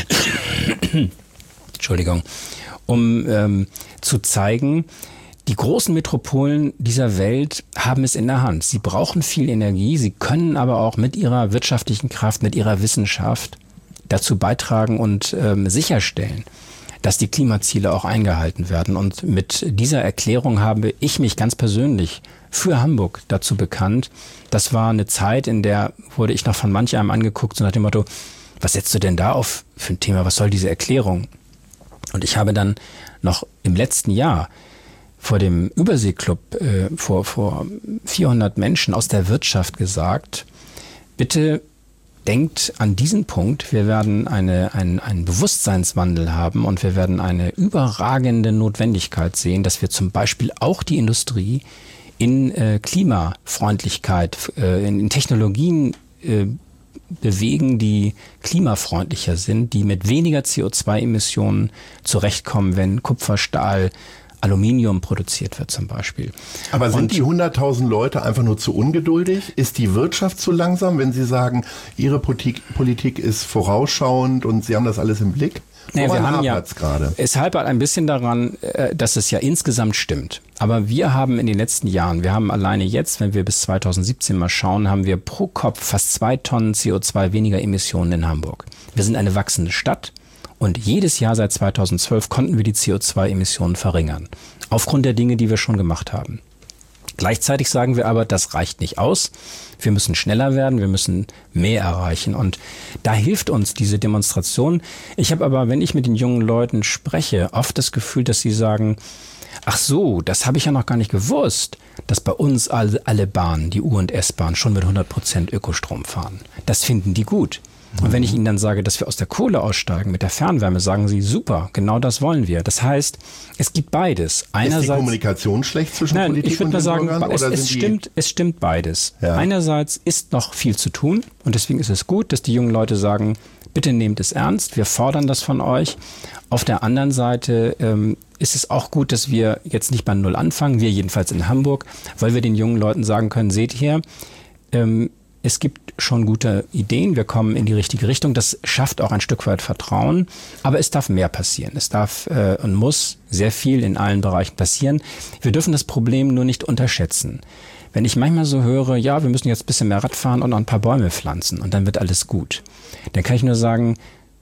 Entschuldigung, um zu zeigen, die großen Metropolen dieser Welt haben es in der Hand. Sie brauchen viel Energie, sie können aber auch mit ihrer wirtschaftlichen Kraft, mit ihrer Wissenschaft dazu beitragen und sicherstellen, dass die Klimaziele auch eingehalten werden. Und mit dieser Erklärung habe ich mich ganz persönlich für Hamburg dazu bekannt. Das war eine Zeit, in der wurde ich noch von manch einem angeguckt, so nach dem Motto, was setzt du denn da auf für ein Thema, was soll diese Erklärung? Und ich habe dann noch im letzten Jahr vor dem Überseeclub vor 400 Menschen aus der Wirtschaft gesagt, bitte denkt an diesen Punkt, wir werden einen Bewusstseinswandel haben und wir werden eine überragende Notwendigkeit sehen, dass wir zum Beispiel auch die Industrie in Klimafreundlichkeit, in Technologien bewegen, die klimafreundlicher sind, die mit weniger CO2-Emissionen zurechtkommen, wenn Kupfer, Stahl, Aluminium produziert wird zum Beispiel. Aber sind die 100.000 Leute einfach nur zu ungeduldig? Ist die Wirtschaft zu langsam, wenn Sie sagen, Ihre Politik ist vorausschauend und Sie haben das alles im Blick? Nee, wir haben es hapert ein bisschen daran, dass es ja insgesamt stimmt. Aber wir haben in den letzten Jahren, wir haben alleine jetzt, wenn wir bis 2017 mal schauen, haben wir pro Kopf fast 2 Tonnen CO2 weniger Emissionen in Hamburg. Wir sind eine wachsende Stadt. Und jedes Jahr seit 2012 konnten wir die CO2-Emissionen verringern. Aufgrund der Dinge, die wir schon gemacht haben. Gleichzeitig sagen wir aber, das reicht nicht aus. Wir müssen schneller werden, wir müssen mehr erreichen. Und da hilft uns diese Demonstration. Ich habe aber, wenn ich mit den jungen Leuten spreche, oft das Gefühl, dass sie sagen, ach so, das habe ich ja noch gar nicht gewusst, dass bei uns alle Bahnen, die U- und S-Bahn, schon mit 100% Ökostrom fahren. Das finden die gut. Und wenn ich Ihnen dann sage, dass wir aus der Kohle aussteigen mit der Fernwärme, sagen Sie, super, genau das wollen wir. Das heißt, es gibt beides. Einerseits, ist die Kommunikation schlecht zwischen Politik und den Bürgern? Es stimmt beides. Ja. Einerseits ist noch viel zu tun und deswegen ist es gut, dass die jungen Leute sagen, bitte nehmt es ernst, wir fordern das von euch. Auf der anderen Seite ist es auch gut, dass wir jetzt nicht bei Null anfangen, wir jedenfalls in Hamburg, weil wir den jungen Leuten sagen können, seht hier, es gibt schon gute Ideen, wir kommen in die richtige Richtung. Das schafft auch ein Stück weit Vertrauen, aber es darf mehr passieren. Es darf und muss sehr viel in allen Bereichen passieren. Wir dürfen das Problem nur nicht unterschätzen. Wenn ich manchmal so höre, ja, wir müssen jetzt ein bisschen mehr Rad fahren und noch ein paar Bäume pflanzen und dann wird alles gut, dann kann ich nur sagen,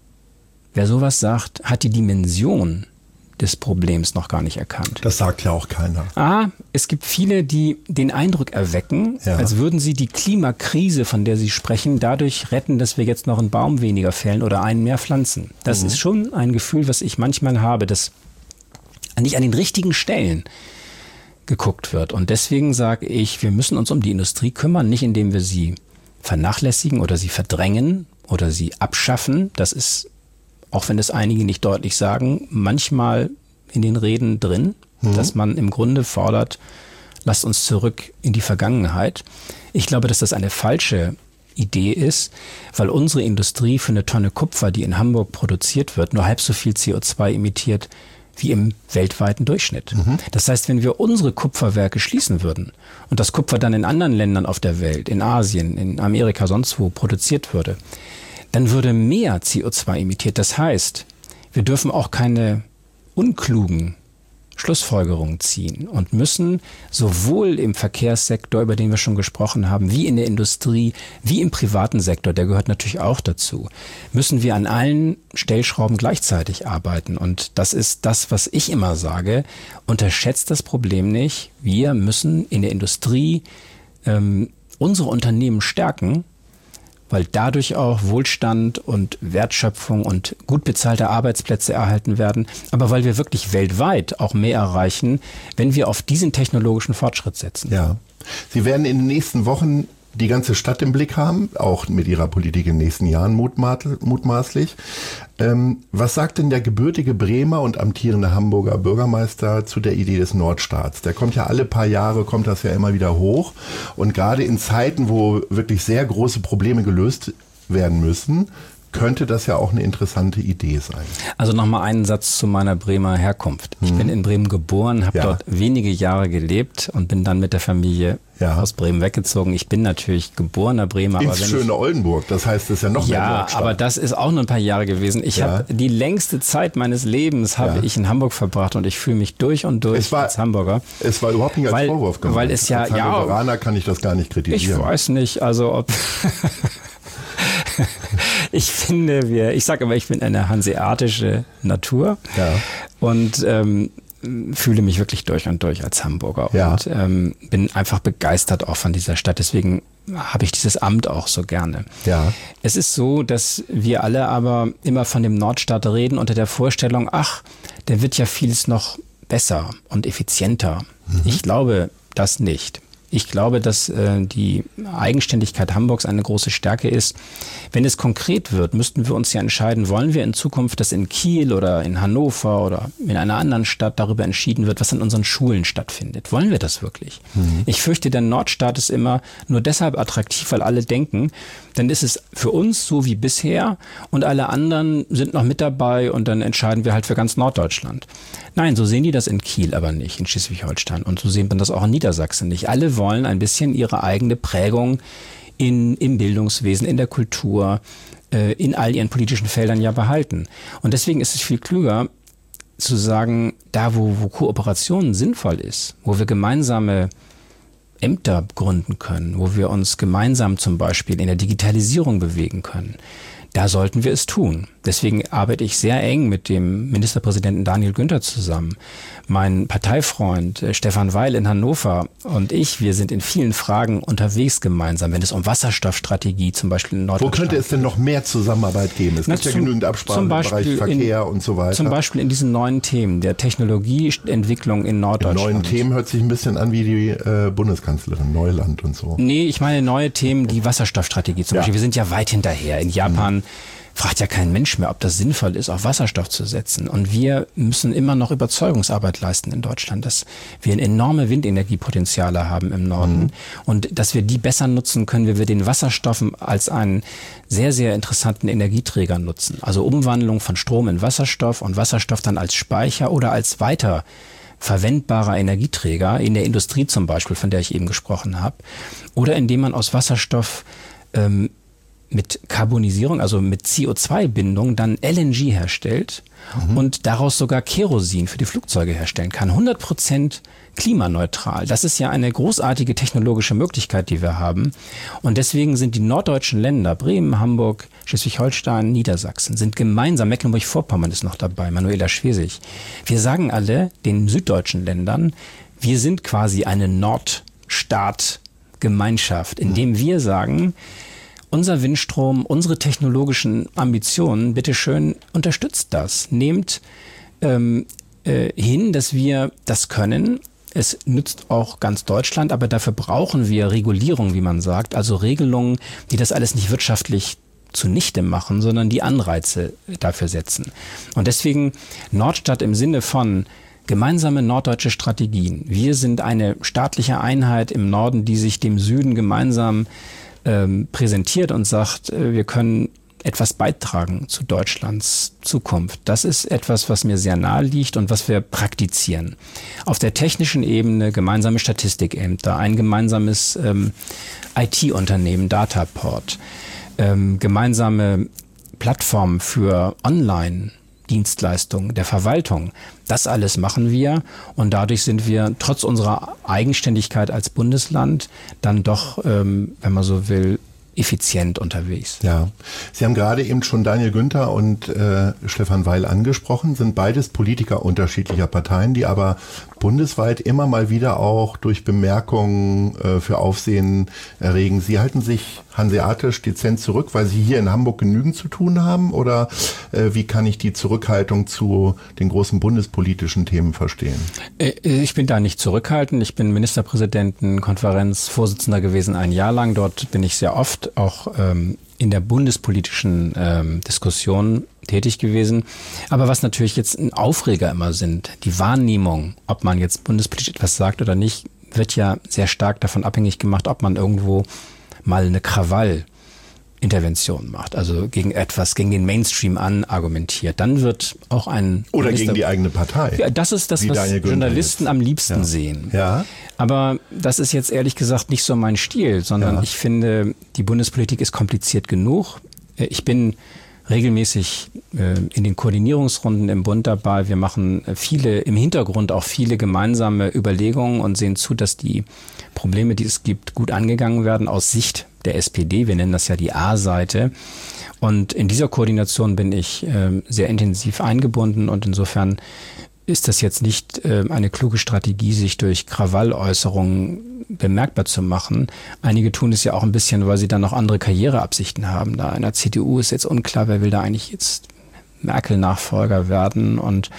wer sowas sagt, hat die Dimension des Problems noch gar nicht erkannt. Das sagt ja auch keiner. Es gibt viele, die den Eindruck erwecken, als würden sie die Klimakrise, von der sie sprechen, dadurch retten, dass wir jetzt noch einen Baum weniger fällen oder einen mehr pflanzen. Das ist schon ein Gefühl, was ich manchmal habe, dass nicht an den richtigen Stellen geguckt wird. Und deswegen sage ich, wir müssen uns um die Industrie kümmern, nicht indem wir sie vernachlässigen oder sie verdrängen oder sie abschaffen. Das ist, auch wenn es einige nicht deutlich sagen, manchmal in den Reden drin, dass man im Grunde fordert, lasst uns zurück in die Vergangenheit. Ich glaube, dass das eine falsche Idee ist, weil unsere Industrie für eine Tonne Kupfer, die in Hamburg produziert wird, nur halb so viel CO2 emittiert wie im weltweiten Durchschnitt. Das heißt, wenn wir unsere Kupferwerke schließen würden und das Kupfer dann in anderen Ländern auf der Welt, in Asien, in Amerika, sonst wo produziert würde, dann würde mehr CO2 emittiert. Das heißt, wir dürfen auch keine unklugen Schlussfolgerungen ziehen und müssen sowohl im Verkehrssektor, über den wir schon gesprochen haben, wie in der Industrie, wie im privaten Sektor, der gehört natürlich auch dazu, müssen wir an allen Stellschrauben gleichzeitig arbeiten. Und das ist das, was ich immer sage, unterschätzt das Problem nicht. Wir müssen in der Industrie unsere Unternehmen stärken, weil dadurch auch Wohlstand und Wertschöpfung und gut bezahlte Arbeitsplätze erhalten werden, aber weil wir wirklich weltweit auch mehr erreichen, wenn wir auf diesen technologischen Fortschritt setzen. Ja. Sie werden in den nächsten Wochen die ganze Stadt im Blick haben, auch mit Ihrer Politik in den nächsten Jahren mutmaßlich. Was sagt denn der gebürtige Bremer und amtierende Hamburger Bürgermeister zu der Idee des Nordstaats? Der kommt ja alle paar Jahre, kommt das ja immer wieder hoch. Und gerade in Zeiten, wo wirklich sehr große Probleme gelöst werden müssen, könnte das ja auch eine interessante Idee sein. Also nochmal einen Satz zu meiner Bremer Herkunft. Ich bin in Bremen geboren, habe dort wenige Jahre gelebt und bin dann mit der Familie aus Bremen weggezogen. Ich bin natürlich geborener Bremer. Ins schöne Oldenburg, das heißt, das ist ja noch mehr Nordstadt. Ja, aber das ist auch nur ein paar Jahre gewesen. Ich habe die längste Zeit meines Lebens habe ich in Hamburg verbracht und ich fühle mich durch und durch als Hamburger. Es war überhaupt nicht als Vorwurf gemeint. Weil es ja, als Hannoveraner kann ich das gar nicht kritisieren. Ich weiß nicht, also ob... Ich finde, ich sage immer, ich bin eine hanseatische Natur und fühle mich wirklich durch und durch als Hamburger und bin einfach begeistert auch von dieser Stadt. Deswegen habe ich dieses Amt auch so gerne. Ja. Es ist so, dass wir alle aber immer von dem Nordstaat reden unter der Vorstellung, ach, der wird ja vieles noch besser und effizienter. Ich glaube das nicht. Ich glaube, dass die Eigenständigkeit Hamburgs eine große Stärke ist. Wenn es konkret wird, müssten wir uns ja entscheiden, wollen wir in Zukunft, dass in Kiel oder in Hannover oder in einer anderen Stadt darüber entschieden wird, was an unseren Schulen stattfindet. Wollen wir das wirklich? Ich fürchte, der Nordstaat ist immer nur deshalb attraktiv, weil alle denken, dann ist es für uns so wie bisher und alle anderen sind noch mit dabei und dann entscheiden wir halt für ganz Norddeutschland. Nein, so sehen die das in Kiel aber nicht, in Schleswig-Holstein. Und so sehen wir das auch in Niedersachsen nicht. Alle wollen ein bisschen ihre eigene Prägung im Bildungswesen, in der Kultur, in all ihren politischen Feldern ja behalten. Und deswegen ist es viel klüger zu sagen, da wo Kooperation sinnvoll ist, wo wir gemeinsame Ämter gründen können, wo wir uns gemeinsam zum Beispiel in der Digitalisierung bewegen können, da sollten wir es tun. Deswegen arbeite ich sehr eng mit dem Ministerpräsidenten Daniel Günther zusammen. Mein Parteifreund Stefan Weil in Hannover und ich, wir sind in vielen Fragen unterwegs gemeinsam, wenn es um Wasserstoffstrategie zum Beispiel in Norddeutschland geht. Wo könnte es denn noch mehr Zusammenarbeit geben? Es gibt ja genügend Absprachen im Bereich Verkehr und so weiter. Zum Beispiel in diesen neuen Themen der Technologieentwicklung in Norddeutschland. Neuen Themen hört sich ein bisschen an wie die Bundeskanzlerin Neuland und so. Nee, ich meine neue Themen, die Wasserstoffstrategie zum Beispiel. Wir sind ja weit hinterher. In Japan fragt ja kein Mensch mehr, ob das sinnvoll ist, auf Wasserstoff zu setzen. Und wir müssen immer noch Überzeugungsarbeit leisten in Deutschland, dass wir enorme Windenergiepotenziale haben im Norden und dass wir die besser nutzen können, wie wir den Wasserstoff als einen sehr, sehr interessanten Energieträger nutzen. Also Umwandlung von Strom in Wasserstoff und Wasserstoff dann als Speicher oder als weiter verwendbarer Energieträger in der Industrie zum Beispiel, von der ich eben gesprochen habe. Oder indem man aus Wasserstoff mit Karbonisierung, also mit CO2-Bindung, dann LNG herstellt und daraus sogar Kerosin für die Flugzeuge herstellen kann. 100% klimaneutral. Das ist ja eine großartige technologische Möglichkeit, die wir haben. Und deswegen sind die norddeutschen Länder, Bremen, Hamburg, Schleswig-Holstein, Niedersachsen, sind gemeinsam, Mecklenburg-Vorpommern ist noch dabei, Manuela Schwesig. Wir sagen alle den süddeutschen Ländern, wir sind quasi eine Nordstaat-Gemeinschaft, indem wir sagen, unser Windstrom, unsere technologischen Ambitionen, bitteschön, unterstützt das. Nehmt hin, dass wir das können. Es nützt auch ganz Deutschland, aber dafür brauchen wir Regulierung, wie man sagt, also Regelungen, die das alles nicht wirtschaftlich zunichte machen, sondern die Anreize dafür setzen. Und deswegen Nordstadt im Sinne von gemeinsame norddeutsche Strategien. Wir sind eine staatliche Einheit im Norden, die sich dem Süden gemeinsam präsentiert und sagt, wir können etwas beitragen zu Deutschlands Zukunft. Das ist etwas, was mir sehr nahe liegt und was wir praktizieren. Auf der technischen Ebene gemeinsame Statistikämter, ein gemeinsames IT-Unternehmen, Dataport, gemeinsame Plattformen für Online-Dienstleistungen der Verwaltung. Das alles machen wir und dadurch sind wir trotz unserer Eigenständigkeit als Bundesland dann doch, wenn man so will, effizient unterwegs. Ja, Sie haben gerade eben schon Daniel Günther und Stefan Weil angesprochen, sind beides Politiker unterschiedlicher Parteien, die aber bundesweit immer mal wieder auch durch Bemerkungen für Aufsehen erregen. Sie halten sich hanseatisch dezent zurück, weil Sie hier in Hamburg genügend zu tun haben? Oder wie kann ich die Zurückhaltung zu den großen bundespolitischen Themen verstehen? Ich bin da nicht zurückhaltend. Ich bin Ministerpräsidentenkonferenz Vorsitzender gewesen ein Jahr lang. Dort bin ich sehr oft auch in der bundespolitischen Diskussion tätig gewesen. Aber was natürlich jetzt ein Aufreger immer sind, die Wahrnehmung, ob man jetzt bundespolitisch etwas sagt oder nicht, wird ja sehr stark davon abhängig gemacht, ob man irgendwo mal eine Krawallintervention macht, also gegen den Mainstream argumentiert. Dann wird auch ein... Oder gegen die eigene Partei. Ja, das ist das, was Journalisten am liebsten sehen. Ja. Aber das ist jetzt ehrlich gesagt nicht so mein Stil, sondern ich finde, die Bundespolitik ist kompliziert genug. Ich bin regelmäßig in den Koordinierungsrunden im Bund dabei. Wir machen im Hintergrund auch viele gemeinsame Überlegungen und sehen zu, dass die Probleme, die es gibt, gut angegangen werden aus Sicht der SPD. Wir nennen das ja die A-Seite. Und in dieser Koordination bin ich sehr intensiv eingebunden und insofern ist das jetzt nicht eine kluge Strategie, sich durch Krawalläußerungen bemerkbar zu machen. Einige tun es ja auch ein bisschen, weil sie dann noch andere Karriereabsichten haben. Da in der CDU ist jetzt unklar, wer will da eigentlich jetzt Merkel-Nachfolger werden. Und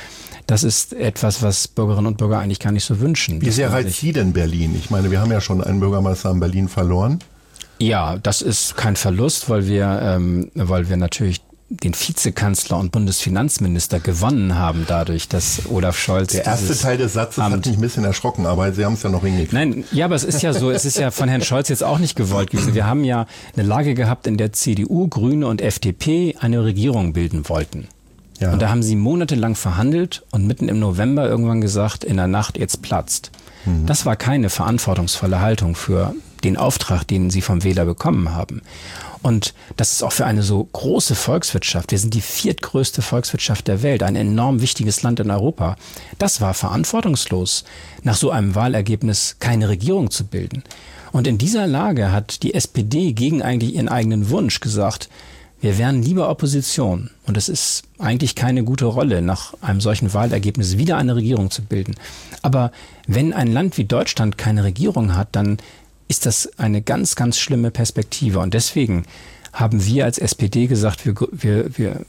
Das ist etwas, was Bürgerinnen und Bürger eigentlich gar nicht so wünschen. Wie sehr reizt Sie denn Berlin? Ich meine, wir haben ja schon einen Bürgermeister in Berlin verloren. Ja, das ist kein Verlust, weil wir natürlich den Vizekanzler und Bundesfinanzminister gewonnen haben dadurch, dass Olaf Scholz... Der erste Teil des Satzes hat mich ein bisschen erschrocken, aber Sie haben es ja noch hingekriegt. Nein, ja, aber es ist ja von Herrn Scholz jetzt auch nicht gewollt gewesen. Wir haben ja eine Lage gehabt, in der CDU, Grüne und FDP eine Regierung bilden wollten. Ja. Und da haben sie monatelang verhandelt und mitten im November irgendwann gesagt, in der Nacht jetzt platzt. Das war keine verantwortungsvolle Haltung für den Auftrag, den sie vom Wähler bekommen haben. Und das ist auch für eine so große Volkswirtschaft. Wir sind die 4. größte Volkswirtschaft der Welt, ein enorm wichtiges Land in Europa. Das war verantwortungslos, nach so einem Wahlergebnis keine Regierung zu bilden. Und in dieser Lage hat die SPD gegen eigentlich ihren eigenen Wunsch gesagt, wir wären lieber Opposition. Und es ist eigentlich keine gute Rolle, nach einem solchen Wahlergebnis wieder eine Regierung zu bilden. Aber wenn ein Land wie Deutschland keine Regierung hat, dann ist das eine ganz, ganz schlimme Perspektive. Und deswegen haben wir als SPD gesagt, wir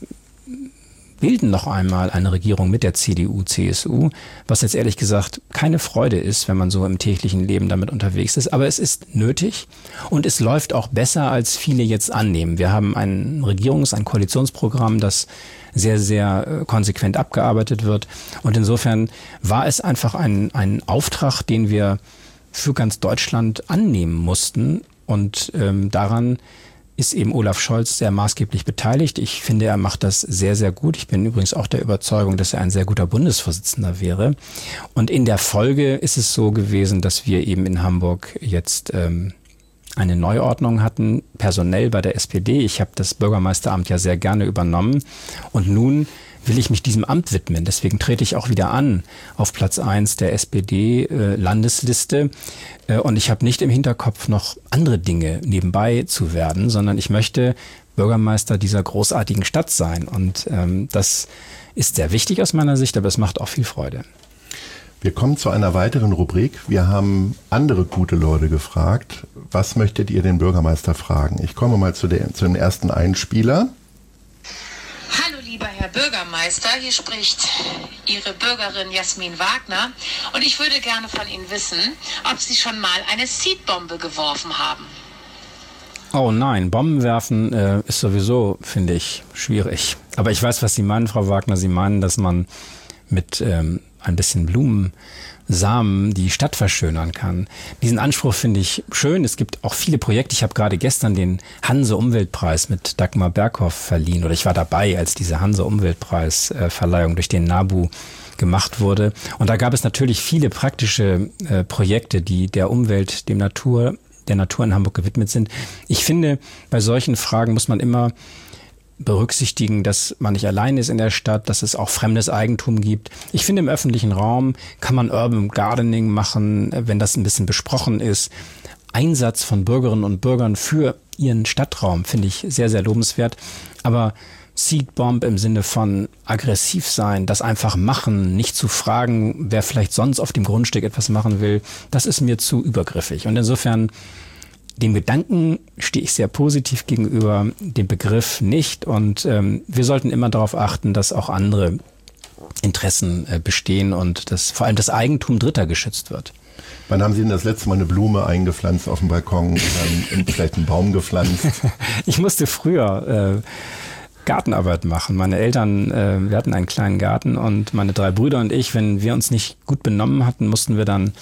bilden noch einmal eine Regierung mit der CDU, CSU, was jetzt ehrlich gesagt keine Freude ist, wenn man so im täglichen Leben damit unterwegs ist. Aber es ist nötig und es läuft auch besser, als viele jetzt annehmen. Wir haben ein Koalitionsprogramm, das sehr, sehr konsequent abgearbeitet wird. Und insofern war es einfach ein Auftrag, den wir für ganz Deutschland annehmen mussten. Und daran ist eben Olaf Scholz sehr maßgeblich beteiligt. Ich finde, er macht das sehr, sehr gut. Ich bin übrigens auch der Überzeugung, dass er ein sehr guter Bundesvorsitzender wäre. Und in der Folge ist es so gewesen, dass wir eben in Hamburg jetzt eine Neuordnung hatten, personell bei der SPD. Ich habe das Bürgermeisteramt ja sehr gerne übernommen. Und nun will ich mich diesem Amt widmen. Deswegen trete ich auch wieder an auf Platz 1 der SPD-Landesliste. Und ich habe nicht im Hinterkopf, noch andere Dinge nebenbei zu werden, sondern ich möchte Bürgermeister dieser großartigen Stadt sein. Und das ist sehr wichtig aus meiner Sicht, aber es macht auch viel Freude. Wir kommen zu einer weiteren Rubrik. Wir haben andere gute Leute gefragt. Was möchtet ihr den Bürgermeister fragen? Ich komme mal zu dem ersten Einspieler. Lieber Herr Bürgermeister, hier spricht Ihre Bürgerin Jasmin Wagner und ich würde gerne von Ihnen wissen, ob Sie schon mal eine Seedbombe geworfen haben. Oh nein, Bomben werfen ist sowieso, finde ich, schwierig. Aber ich weiß, was Sie meinen, Frau Wagner. Sie meinen, dass man mit ein bisschen Blumensamen die Stadt verschönern kann. Diesen Anspruch finde ich schön. Es gibt auch viele Projekte. Ich habe gerade gestern den Hanse-Umweltpreis mit Dagmar Berghoff verliehen. Oder ich war dabei, als diese Hanse-Umweltpreis-Verleihung durch den NABU gemacht wurde. Und da gab es natürlich viele praktische Projekte, die der Umwelt, der Natur in Hamburg gewidmet sind. Ich finde, bei solchen Fragen muss man immer berücksichtigen, dass man nicht allein ist in der Stadt, dass es auch fremdes Eigentum gibt. Ich finde, im öffentlichen Raum kann man Urban Gardening machen, wenn das ein bisschen besprochen ist. Einsatz von Bürgerinnen und Bürgern für ihren Stadtraum finde ich sehr, sehr lobenswert. Aber Seedbomb im Sinne von aggressiv sein, das einfach machen, nicht zu fragen, wer vielleicht sonst auf dem Grundstück etwas machen will, das ist mir zu übergriffig. Und insofern dem Gedanken stehe ich sehr positiv gegenüber, dem Begriff nicht. Und wir sollten immer darauf achten, dass auch andere Interessen bestehen und dass vor allem das Eigentum Dritter geschützt wird. Wann haben Sie denn das letzte Mal eine Blume eingepflanzt auf dem Balkon und vielleicht einen Baum gepflanzt? Ich musste früher Gartenarbeit machen. Meine Eltern, wir hatten einen kleinen Garten und meine 3 Brüder und ich, wenn wir uns nicht gut benommen hatten, mussten wir dann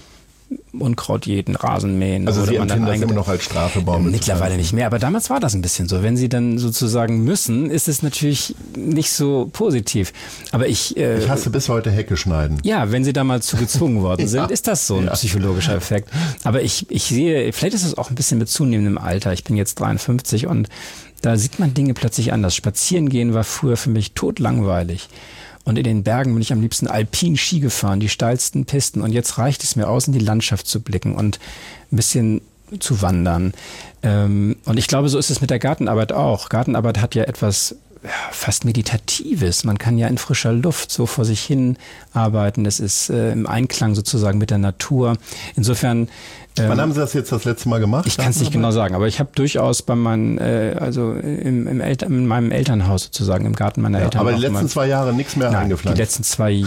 Unkraut jeden, Rasen mähen. Also Sie empfinden das immer noch als Strafe, Bäume mittlerweile nicht mehr, aber damals war das ein bisschen so. Wenn Sie dann sozusagen müssen, ist es natürlich nicht so positiv. Aber ich hasse bis heute Hecke schneiden. Ja, wenn Sie damals zu gezwungen worden sind, ist das so ein psychologischer Effekt. Aber ich sehe, vielleicht ist es auch ein bisschen mit zunehmendem Alter. Ich bin jetzt 53 und da sieht man Dinge plötzlich anders. Spazieren gehen war früher für mich totlangweilig. Und in den Bergen bin ich am liebsten alpin Ski gefahren, die steilsten Pisten. Und jetzt reicht es mir aus, in die Landschaft zu blicken und ein bisschen zu wandern. Und ich glaube, so ist es mit der Gartenarbeit auch. Gartenarbeit hat ja etwas fast Meditatives. Man kann ja in frischer Luft so vor sich hin arbeiten. Es ist im Einklang sozusagen mit der Natur. Insofern Wann haben Sie das jetzt das letzte Mal gemacht? Ich kann es nicht genau sagen, aber ich habe durchaus bei meinen, in meinem Elternhaus sozusagen, im Garten meiner Eltern. Aber die letzten 2 Jahre nichts mehr eingepflanzt? Die letzten 2,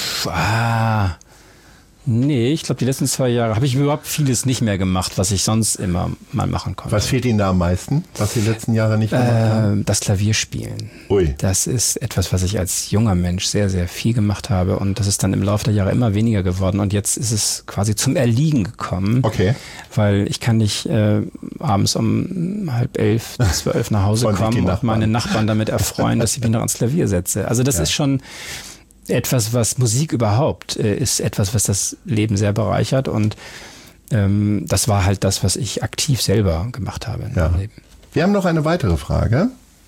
nee, ich glaube, die letzten 2 Jahre habe ich überhaupt vieles nicht mehr gemacht, was ich sonst immer mal machen konnte. Was fehlt Ihnen da am meisten, was Sie die letzten Jahre nicht gemacht haben? Das Klavierspielen. Ui. Das ist etwas, was ich als junger Mensch sehr, sehr viel gemacht habe und das ist dann im Laufe der Jahre immer weniger geworden und jetzt ist es quasi zum Erliegen gekommen. Okay. Weil ich kann nicht abends um 10:30, 12 nach Hause kommen und meine Nachbarn damit erfreuen, dass ich mich noch ans Klavier setze. Also das ist schon etwas, was Musik überhaupt ist, etwas, was das Leben sehr bereichert und das war halt das, was ich aktiv selber gemacht habe in meinem Leben. Wir haben noch eine weitere Frage.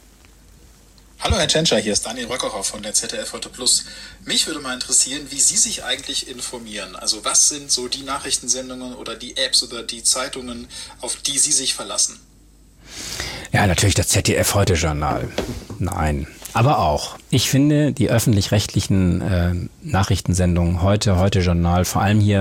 Hallo Herr Tschentscher, hier ist Daniel Röckerhoff von der ZDF Heute Plus. Mich würde mal interessieren, wie Sie sich eigentlich informieren. Also was sind so die Nachrichtensendungen oder die Apps oder die Zeitungen, auf die Sie sich verlassen? Ja, natürlich das ZDF Heute Journal. Nein. Aber auch. Ich finde die öffentlich-rechtlichen Nachrichtensendungen Heute Journal, vor allem hier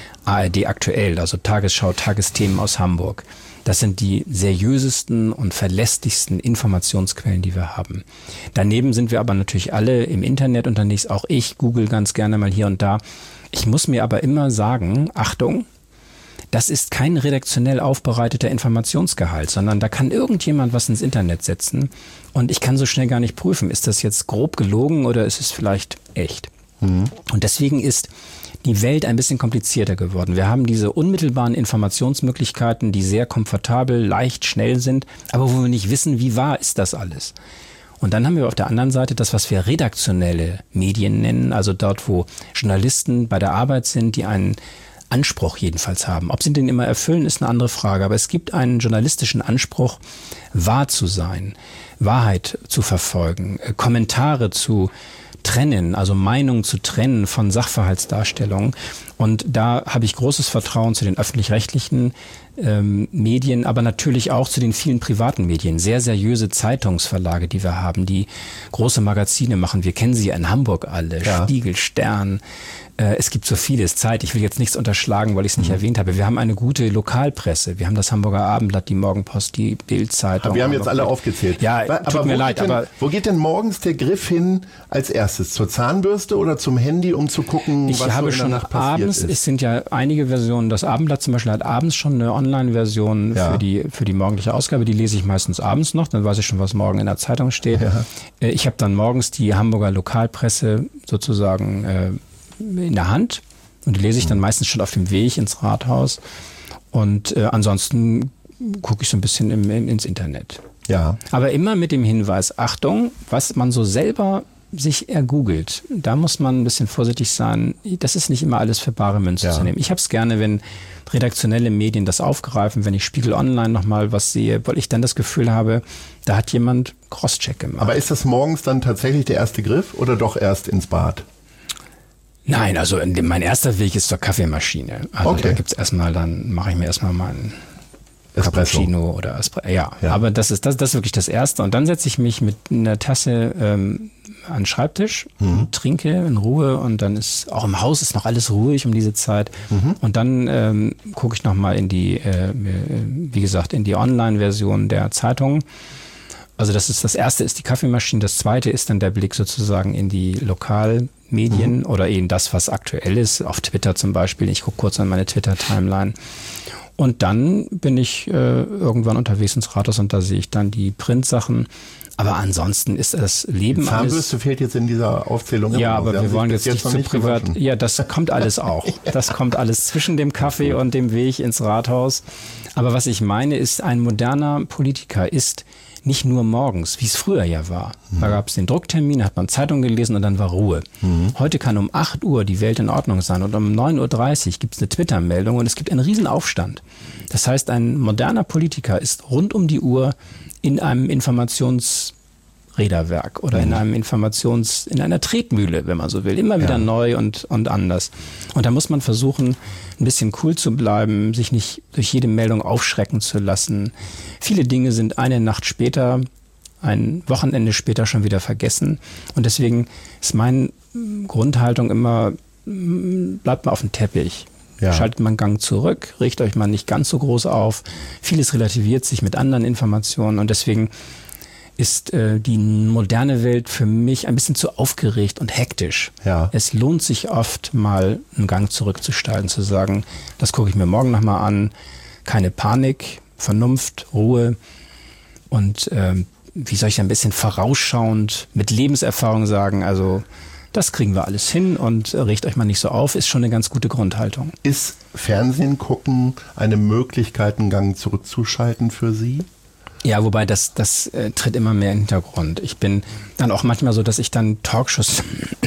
ARD aktuell, also Tagesschau, Tagesthemen aus Hamburg. Das sind die seriösesten und verlässlichsten Informationsquellen, die wir haben. Daneben sind wir aber natürlich alle im Internet unterwegs, auch ich google ganz gerne mal hier und da. Ich muss mir aber immer sagen, Achtung, das ist kein redaktionell aufbereiteter Informationsgehalt, sondern da kann irgendjemand was ins Internet setzen und ich kann so schnell gar nicht prüfen, ist das jetzt grob gelogen oder ist es vielleicht echt? Und deswegen ist die Welt ein bisschen komplizierter geworden. Wir haben diese unmittelbaren Informationsmöglichkeiten, die sehr komfortabel, leicht, schnell sind, aber wo wir nicht wissen, wie wahr ist das alles. Und dann haben wir auf der anderen Seite das, was wir redaktionelle Medien nennen, also dort, wo Journalisten bei der Arbeit sind, die einen Anspruch jedenfalls haben. Ob sie den immer erfüllen, ist eine andere Frage. Aber es gibt einen journalistischen Anspruch, wahr zu sein, Wahrheit zu verfolgen, Kommentare zu trennen, also Meinungen zu trennen von Sachverhaltsdarstellungen. Und da habe ich großes Vertrauen zu den öffentlich-rechtlichen Medien, aber natürlich auch zu den vielen privaten Medien. Sehr seriöse Zeitungsverlage, die wir haben, die große Magazine machen. Wir kennen sie in Hamburg alle. Ja. Spiegel, Stern. Es gibt so vieles. Zeit. Ich will jetzt nichts unterschlagen, weil ich es nicht erwähnt habe. Wir haben eine gute Lokalpresse. Wir haben das Hamburger Abendblatt, die Morgenpost, die Bild-Zeitung. Wir haben jetzt alle aufgezählt. Ja, tut mir leid. Aber wo geht denn morgens der Griff hin als erstes? Zur Zahnbürste oder zum Handy, um zu gucken, was so in der Nacht passiert ist? Es sind ja einige Versionen. Das Abendblatt zum Beispiel hat abends schon eine Online-Version für die morgendliche Ausgabe. Die lese ich meistens abends noch. Dann weiß ich schon, was morgen in der Zeitung steht. Ja. Ich habe dann morgens die Hamburger Lokalpresse sozusagen in der Hand und die lese ich dann meistens schon auf dem Weg ins Rathaus und ansonsten gucke ich so ein bisschen ins Internet. Ja. Aber immer mit dem Hinweis, Achtung, was man so selber sich ergoogelt, da muss man ein bisschen vorsichtig sein. Das ist nicht immer alles für bare Münze zu nehmen. Ich habe es gerne, wenn redaktionelle Medien das aufgreifen, wenn ich Spiegel Online nochmal was sehe, weil ich dann das Gefühl habe, da hat jemand Crosscheck gemacht. Aber ist das morgens dann tatsächlich der erste Griff oder doch erst ins Bad? Nein, also mein erster Weg ist zur Kaffeemaschine. Also da gibt's erstmal, dann mache ich mir erstmal mal einen Cappuccino oder Espresso. Ja, aber das ist wirklich das Erste. Und dann setze ich mich mit einer Tasse an den Schreibtisch, trinke in Ruhe und dann ist auch im Haus ist noch alles ruhig um diese Zeit. Und dann gucke ich nochmal in die, wie gesagt, in die Online-Version der Zeitung. Also das Erste ist die Kaffeemaschine, das Zweite ist dann der Blick sozusagen in die Lokalmedien oder eben das, was aktuell ist, auf Twitter zum Beispiel. Ich gucke kurz an meine Twitter-Timeline. Und dann bin ich irgendwann unterwegs ins Rathaus und da sehe ich dann die Printsachen. Aber ansonsten ist das Leben die Zahnbürste fehlt jetzt in dieser Aufzählung. Ja, aber wir wollen jetzt nicht zu privat. Ja, das kommt alles auch. Das kommt alles zwischen dem Kaffee und dem Weg ins Rathaus. Aber was ich meine ist, ein moderner Politiker ist nicht nur morgens, wie es früher ja war. Da gab es den Drucktermin, hat man Zeitung gelesen und dann war Ruhe. Heute kann um 8 Uhr die Welt in Ordnung sein und um 9:30 Uhr gibt es eine Twitter-Meldung und es gibt einen riesen Aufstand. Das heißt, ein moderner Politiker ist rund um die Uhr in einem Informationsräderwerk oder in einer Tretmühle, wenn man so will. Immer wieder neu und anders. Und da muss man versuchen, ein bisschen cool zu bleiben, sich nicht durch jede Meldung aufschrecken zu lassen. Viele Dinge sind eine Nacht später, ein Wochenende später schon wieder vergessen. Und deswegen ist meine Grundhaltung immer, bleibt mal auf dem Teppich. Schaltet man einen Gang zurück, richtet euch mal nicht ganz so groß auf. Vieles relativiert sich mit anderen Informationen und deswegen ist die moderne Welt für mich ein bisschen zu aufgeregt und hektisch. Ja. Es lohnt sich oft mal einen Gang zurückzustellen, zu sagen, das gucke ich mir morgen nochmal an. Keine Panik, Vernunft, Ruhe und wie soll ich ein bisschen vorausschauend mit Lebenserfahrung sagen, also das kriegen wir alles hin und regt euch mal nicht so auf, ist schon eine ganz gute Grundhaltung. Ist Fernsehen gucken eine Möglichkeit, einen Gang zurückzuschalten für Sie? Ja, wobei das tritt immer mehr in den Hintergrund. Ich bin dann auch manchmal so, dass ich dann Talkshows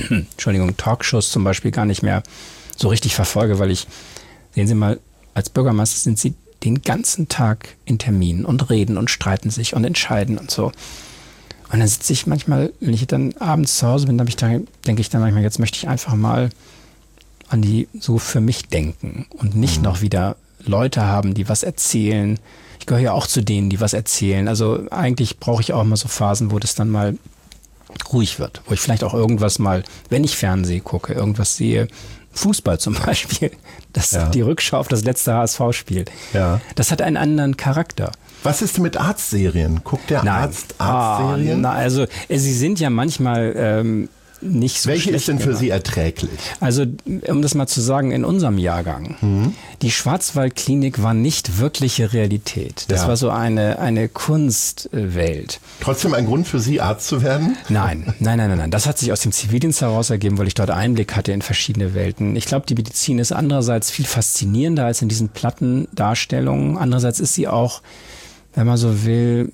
zum Beispiel gar nicht mehr so richtig verfolge, weil sehen Sie mal, als Bürgermeister sind Sie den ganzen Tag in Terminen und reden und streiten sich und entscheiden und so. Und dann sitze ich manchmal, wenn ich dann abends zu Hause bin, denke ich dann manchmal, jetzt möchte ich einfach mal an die so für mich denken und nicht noch wieder Leute haben, die was erzählen. Ich gehöre ja auch zu denen, die was erzählen. Also eigentlich brauche ich auch mal so Phasen, wo das dann mal ruhig wird. Wo ich vielleicht auch irgendwas mal, wenn ich Fernsehen gucke, irgendwas sehe, Fußball zum Beispiel, die Rückschau auf das letzte HSV-Spiel. Ja. Das hat einen anderen Charakter. Was ist mit Arztserien? Guckt der Arzt Arztserien? Also sie sind ja manchmal nicht so Welche schlecht ist denn für gemacht. Sie erträglich? Also, um das mal zu sagen, in unserem Jahrgang, die Schwarzwaldklinik war nicht wirkliche Realität. Das war so eine Kunstwelt. Trotzdem ein Grund für Sie, Arzt zu werden? Nein. Das hat sich aus dem Zivildienst heraus ergeben, weil ich dort Einblick hatte in verschiedene Welten. Ich glaube, die Medizin ist andererseits viel faszinierender als in diesen platten Darstellungen. Andererseits ist sie auch, wenn man so will,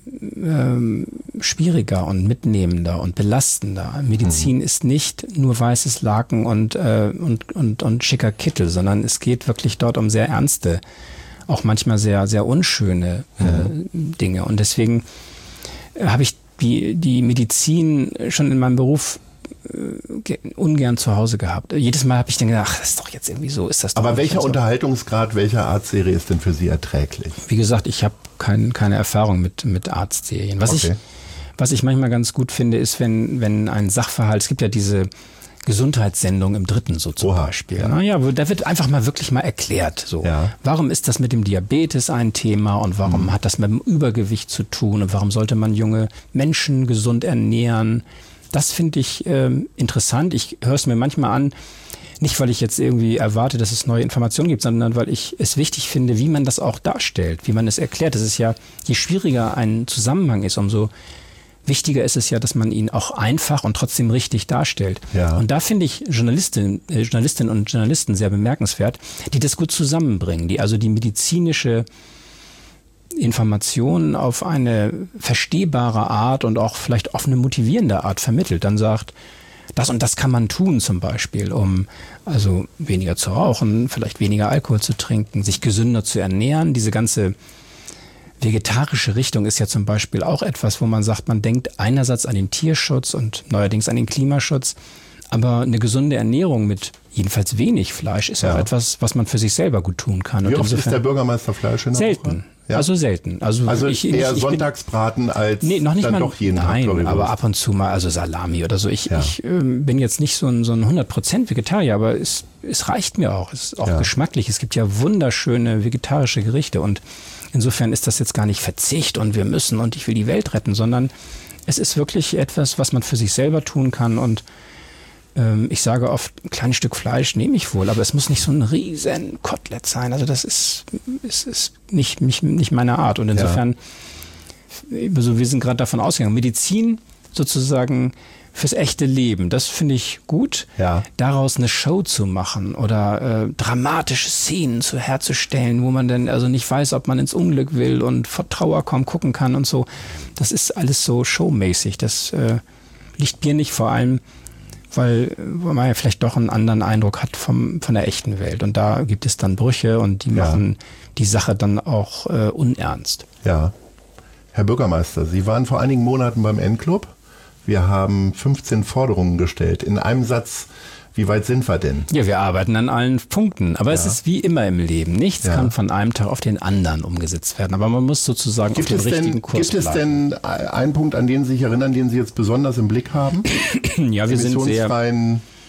schwieriger und mitnehmender und belastender. Medizin ist nicht nur weißes Laken und schicker Kittel, sondern es geht wirklich dort um sehr ernste, auch manchmal sehr, sehr unschöne Dinge. Und deswegen habe ich die Medizin schon in meinem Beruf ungern zu Hause gehabt. Jedes Mal habe ich dann gedacht, ach, das ist doch jetzt irgendwie so, ist das doch. Aber welcher so. Unterhaltungsgrad, welcher Arztserie ist denn für Sie erträglich? Wie gesagt, ich habe keine Erfahrung mit Arztserien. Was ich manchmal ganz gut finde, ist, wenn ein Sachverhalt, es gibt ja diese Gesundheitssendung im Dritten so zum Beispiel. Ja. Naja, da wird einfach mal wirklich mal erklärt, so. Ja. Warum ist das mit dem Diabetes ein Thema und warum hat das mit dem Übergewicht zu tun und warum sollte man junge Menschen gesund ernähren? Das finde ich interessant. Ich höre es mir manchmal an, nicht weil ich jetzt irgendwie erwarte, dass es neue Informationen gibt, sondern weil ich es wichtig finde, wie man das auch darstellt, wie man es erklärt. Das ist ja, je schwieriger ein Zusammenhang ist, umso wichtiger ist es ja, dass man ihn auch einfach und trotzdem richtig darstellt. Ja. Und da finde ich Journalistinnen und Journalisten sehr bemerkenswert, die das gut zusammenbringen, die also die medizinische Informationen auf eine verstehbare Art und auch vielleicht auf eine motivierende Art vermittelt. Dann sagt, das und das kann man tun zum Beispiel, um also weniger zu rauchen, vielleicht weniger Alkohol zu trinken, sich gesünder zu ernähren. Diese ganze vegetarische Richtung ist ja zum Beispiel auch etwas, wo man sagt, man denkt einerseits an den Tierschutz und neuerdings an den Klimaschutz, aber eine gesunde Ernährung mit jedenfalls wenig Fleisch ist ja auch etwas, was man für sich selber gut tun kann. Wie oft isst der Bürgermeister Fleisch in der Woche? Selten. Ja. Also selten. Also ich eher Sonntagsbraten als noch nicht dann mal, doch jeden Tag. Nein, aber ab und zu mal, also Salami oder so. Ich bin jetzt nicht so ein 100% Vegetarier, aber es reicht mir auch. Es ist auch geschmacklich. Es gibt ja wunderschöne vegetarische Gerichte und insofern ist das jetzt gar nicht Verzicht und wir müssen und ich will die Welt retten, sondern es ist wirklich etwas, was man für sich selber tun kann und ich sage oft, ein kleines Stück Fleisch nehme ich wohl, aber es muss nicht so ein riesen Kotelett sein. Also das ist nicht meine Art. Und insofern, also wir sind gerade davon ausgegangen, Medizin sozusagen fürs echte Leben, das finde ich gut. Ja. Daraus eine Show zu machen oder dramatische Szenen herzustellen, wo man dann also nicht weiß, ob man ins Unglück will und vor Trauer kaum gucken kann und so. Das ist alles so showmäßig. Das liegt mir nicht, vor allem weil man ja vielleicht doch einen anderen Eindruck hat von der echten Welt. Und da gibt es dann Brüche und die machen die Sache dann auch unernst. Ja. Herr Bürgermeister, Sie waren vor einigen Monaten beim N-Club. Wir haben 15 Forderungen gestellt. In einem Satz, wie weit sind wir denn? Ja, wir arbeiten an allen Punkten. Aber es ist wie immer im Leben. Nichts kann von einem Tag auf den anderen umgesetzt werden. Aber man muss sozusagen auf den richtigen Kurs bleiben. Gibt es denn einen Punkt, an den Sie sich erinnern, den Sie jetzt besonders im Blick haben? Ja, wir sind sehr...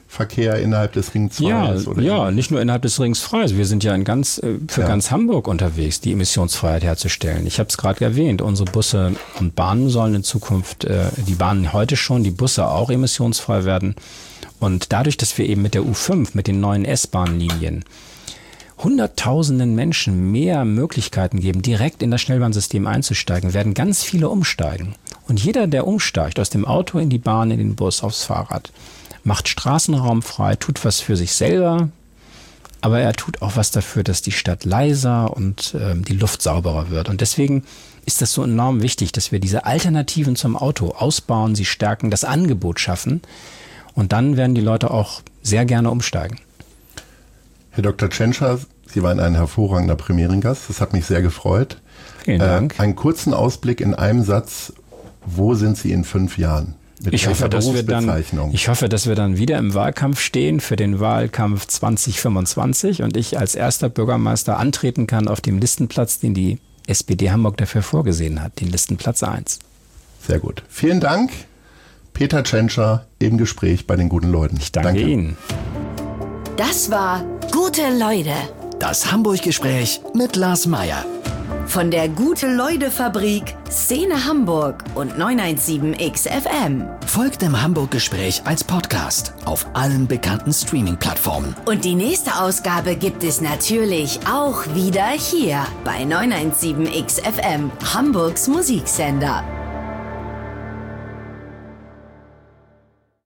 Verkehr innerhalb des Ring 2 ist? Oder ja, nicht nur innerhalb des Rings 2. Wir sind ja ganz Hamburg unterwegs, die Emissionsfreiheit herzustellen. Ich habe es gerade erwähnt, unsere Busse und Bahnen sollen in Zukunft, die Bahnen heute schon, die Busse auch emissionsfrei werden. Und dadurch, dass wir eben mit der U5, mit den neuen S-Bahn-Linien, Hunderttausenden Menschen mehr Möglichkeiten geben, direkt in das Schnellbahnsystem einzusteigen, werden ganz viele umsteigen. Und jeder, der umsteigt, aus dem Auto in die Bahn, in den Bus, aufs Fahrrad, macht Straßenraum frei, tut was für sich selber, aber er tut auch was dafür, dass die Stadt leiser und die Luft sauberer wird. Und deswegen ist das so enorm wichtig, dass wir diese Alternativen zum Auto ausbauen, sie stärken, das Angebot schaffen. Und dann werden die Leute auch sehr gerne umsteigen. Herr Dr. Tschentscher, Sie waren ein hervorragender Premierengast. Das hat mich sehr gefreut. Vielen Dank. Einen kurzen Ausblick in einem Satz. Wo sind Sie in 5 Jahren? Ich hoffe, dass wir dann wieder im Wahlkampf stehen für den Wahlkampf 2025 und ich als erster Bürgermeister antreten kann auf dem Listenplatz, den die SPD Hamburg dafür vorgesehen hat, den Listenplatz 1. Sehr gut. Vielen Dank, Peter Tschentscher im Gespräch bei den guten Leuten. Ich danke Ihnen. Das war Gute Leute. Das Hamburg-Gespräch mit Lars Meier. Von der Gute-Leute-Fabrik, Szene Hamburg und 917XFM. Folgt dem Hamburg-Gespräch als Podcast auf allen bekannten Streaming-Plattformen. Und die nächste Ausgabe gibt es natürlich auch wieder hier bei 917XFM, Hamburgs Musiksender.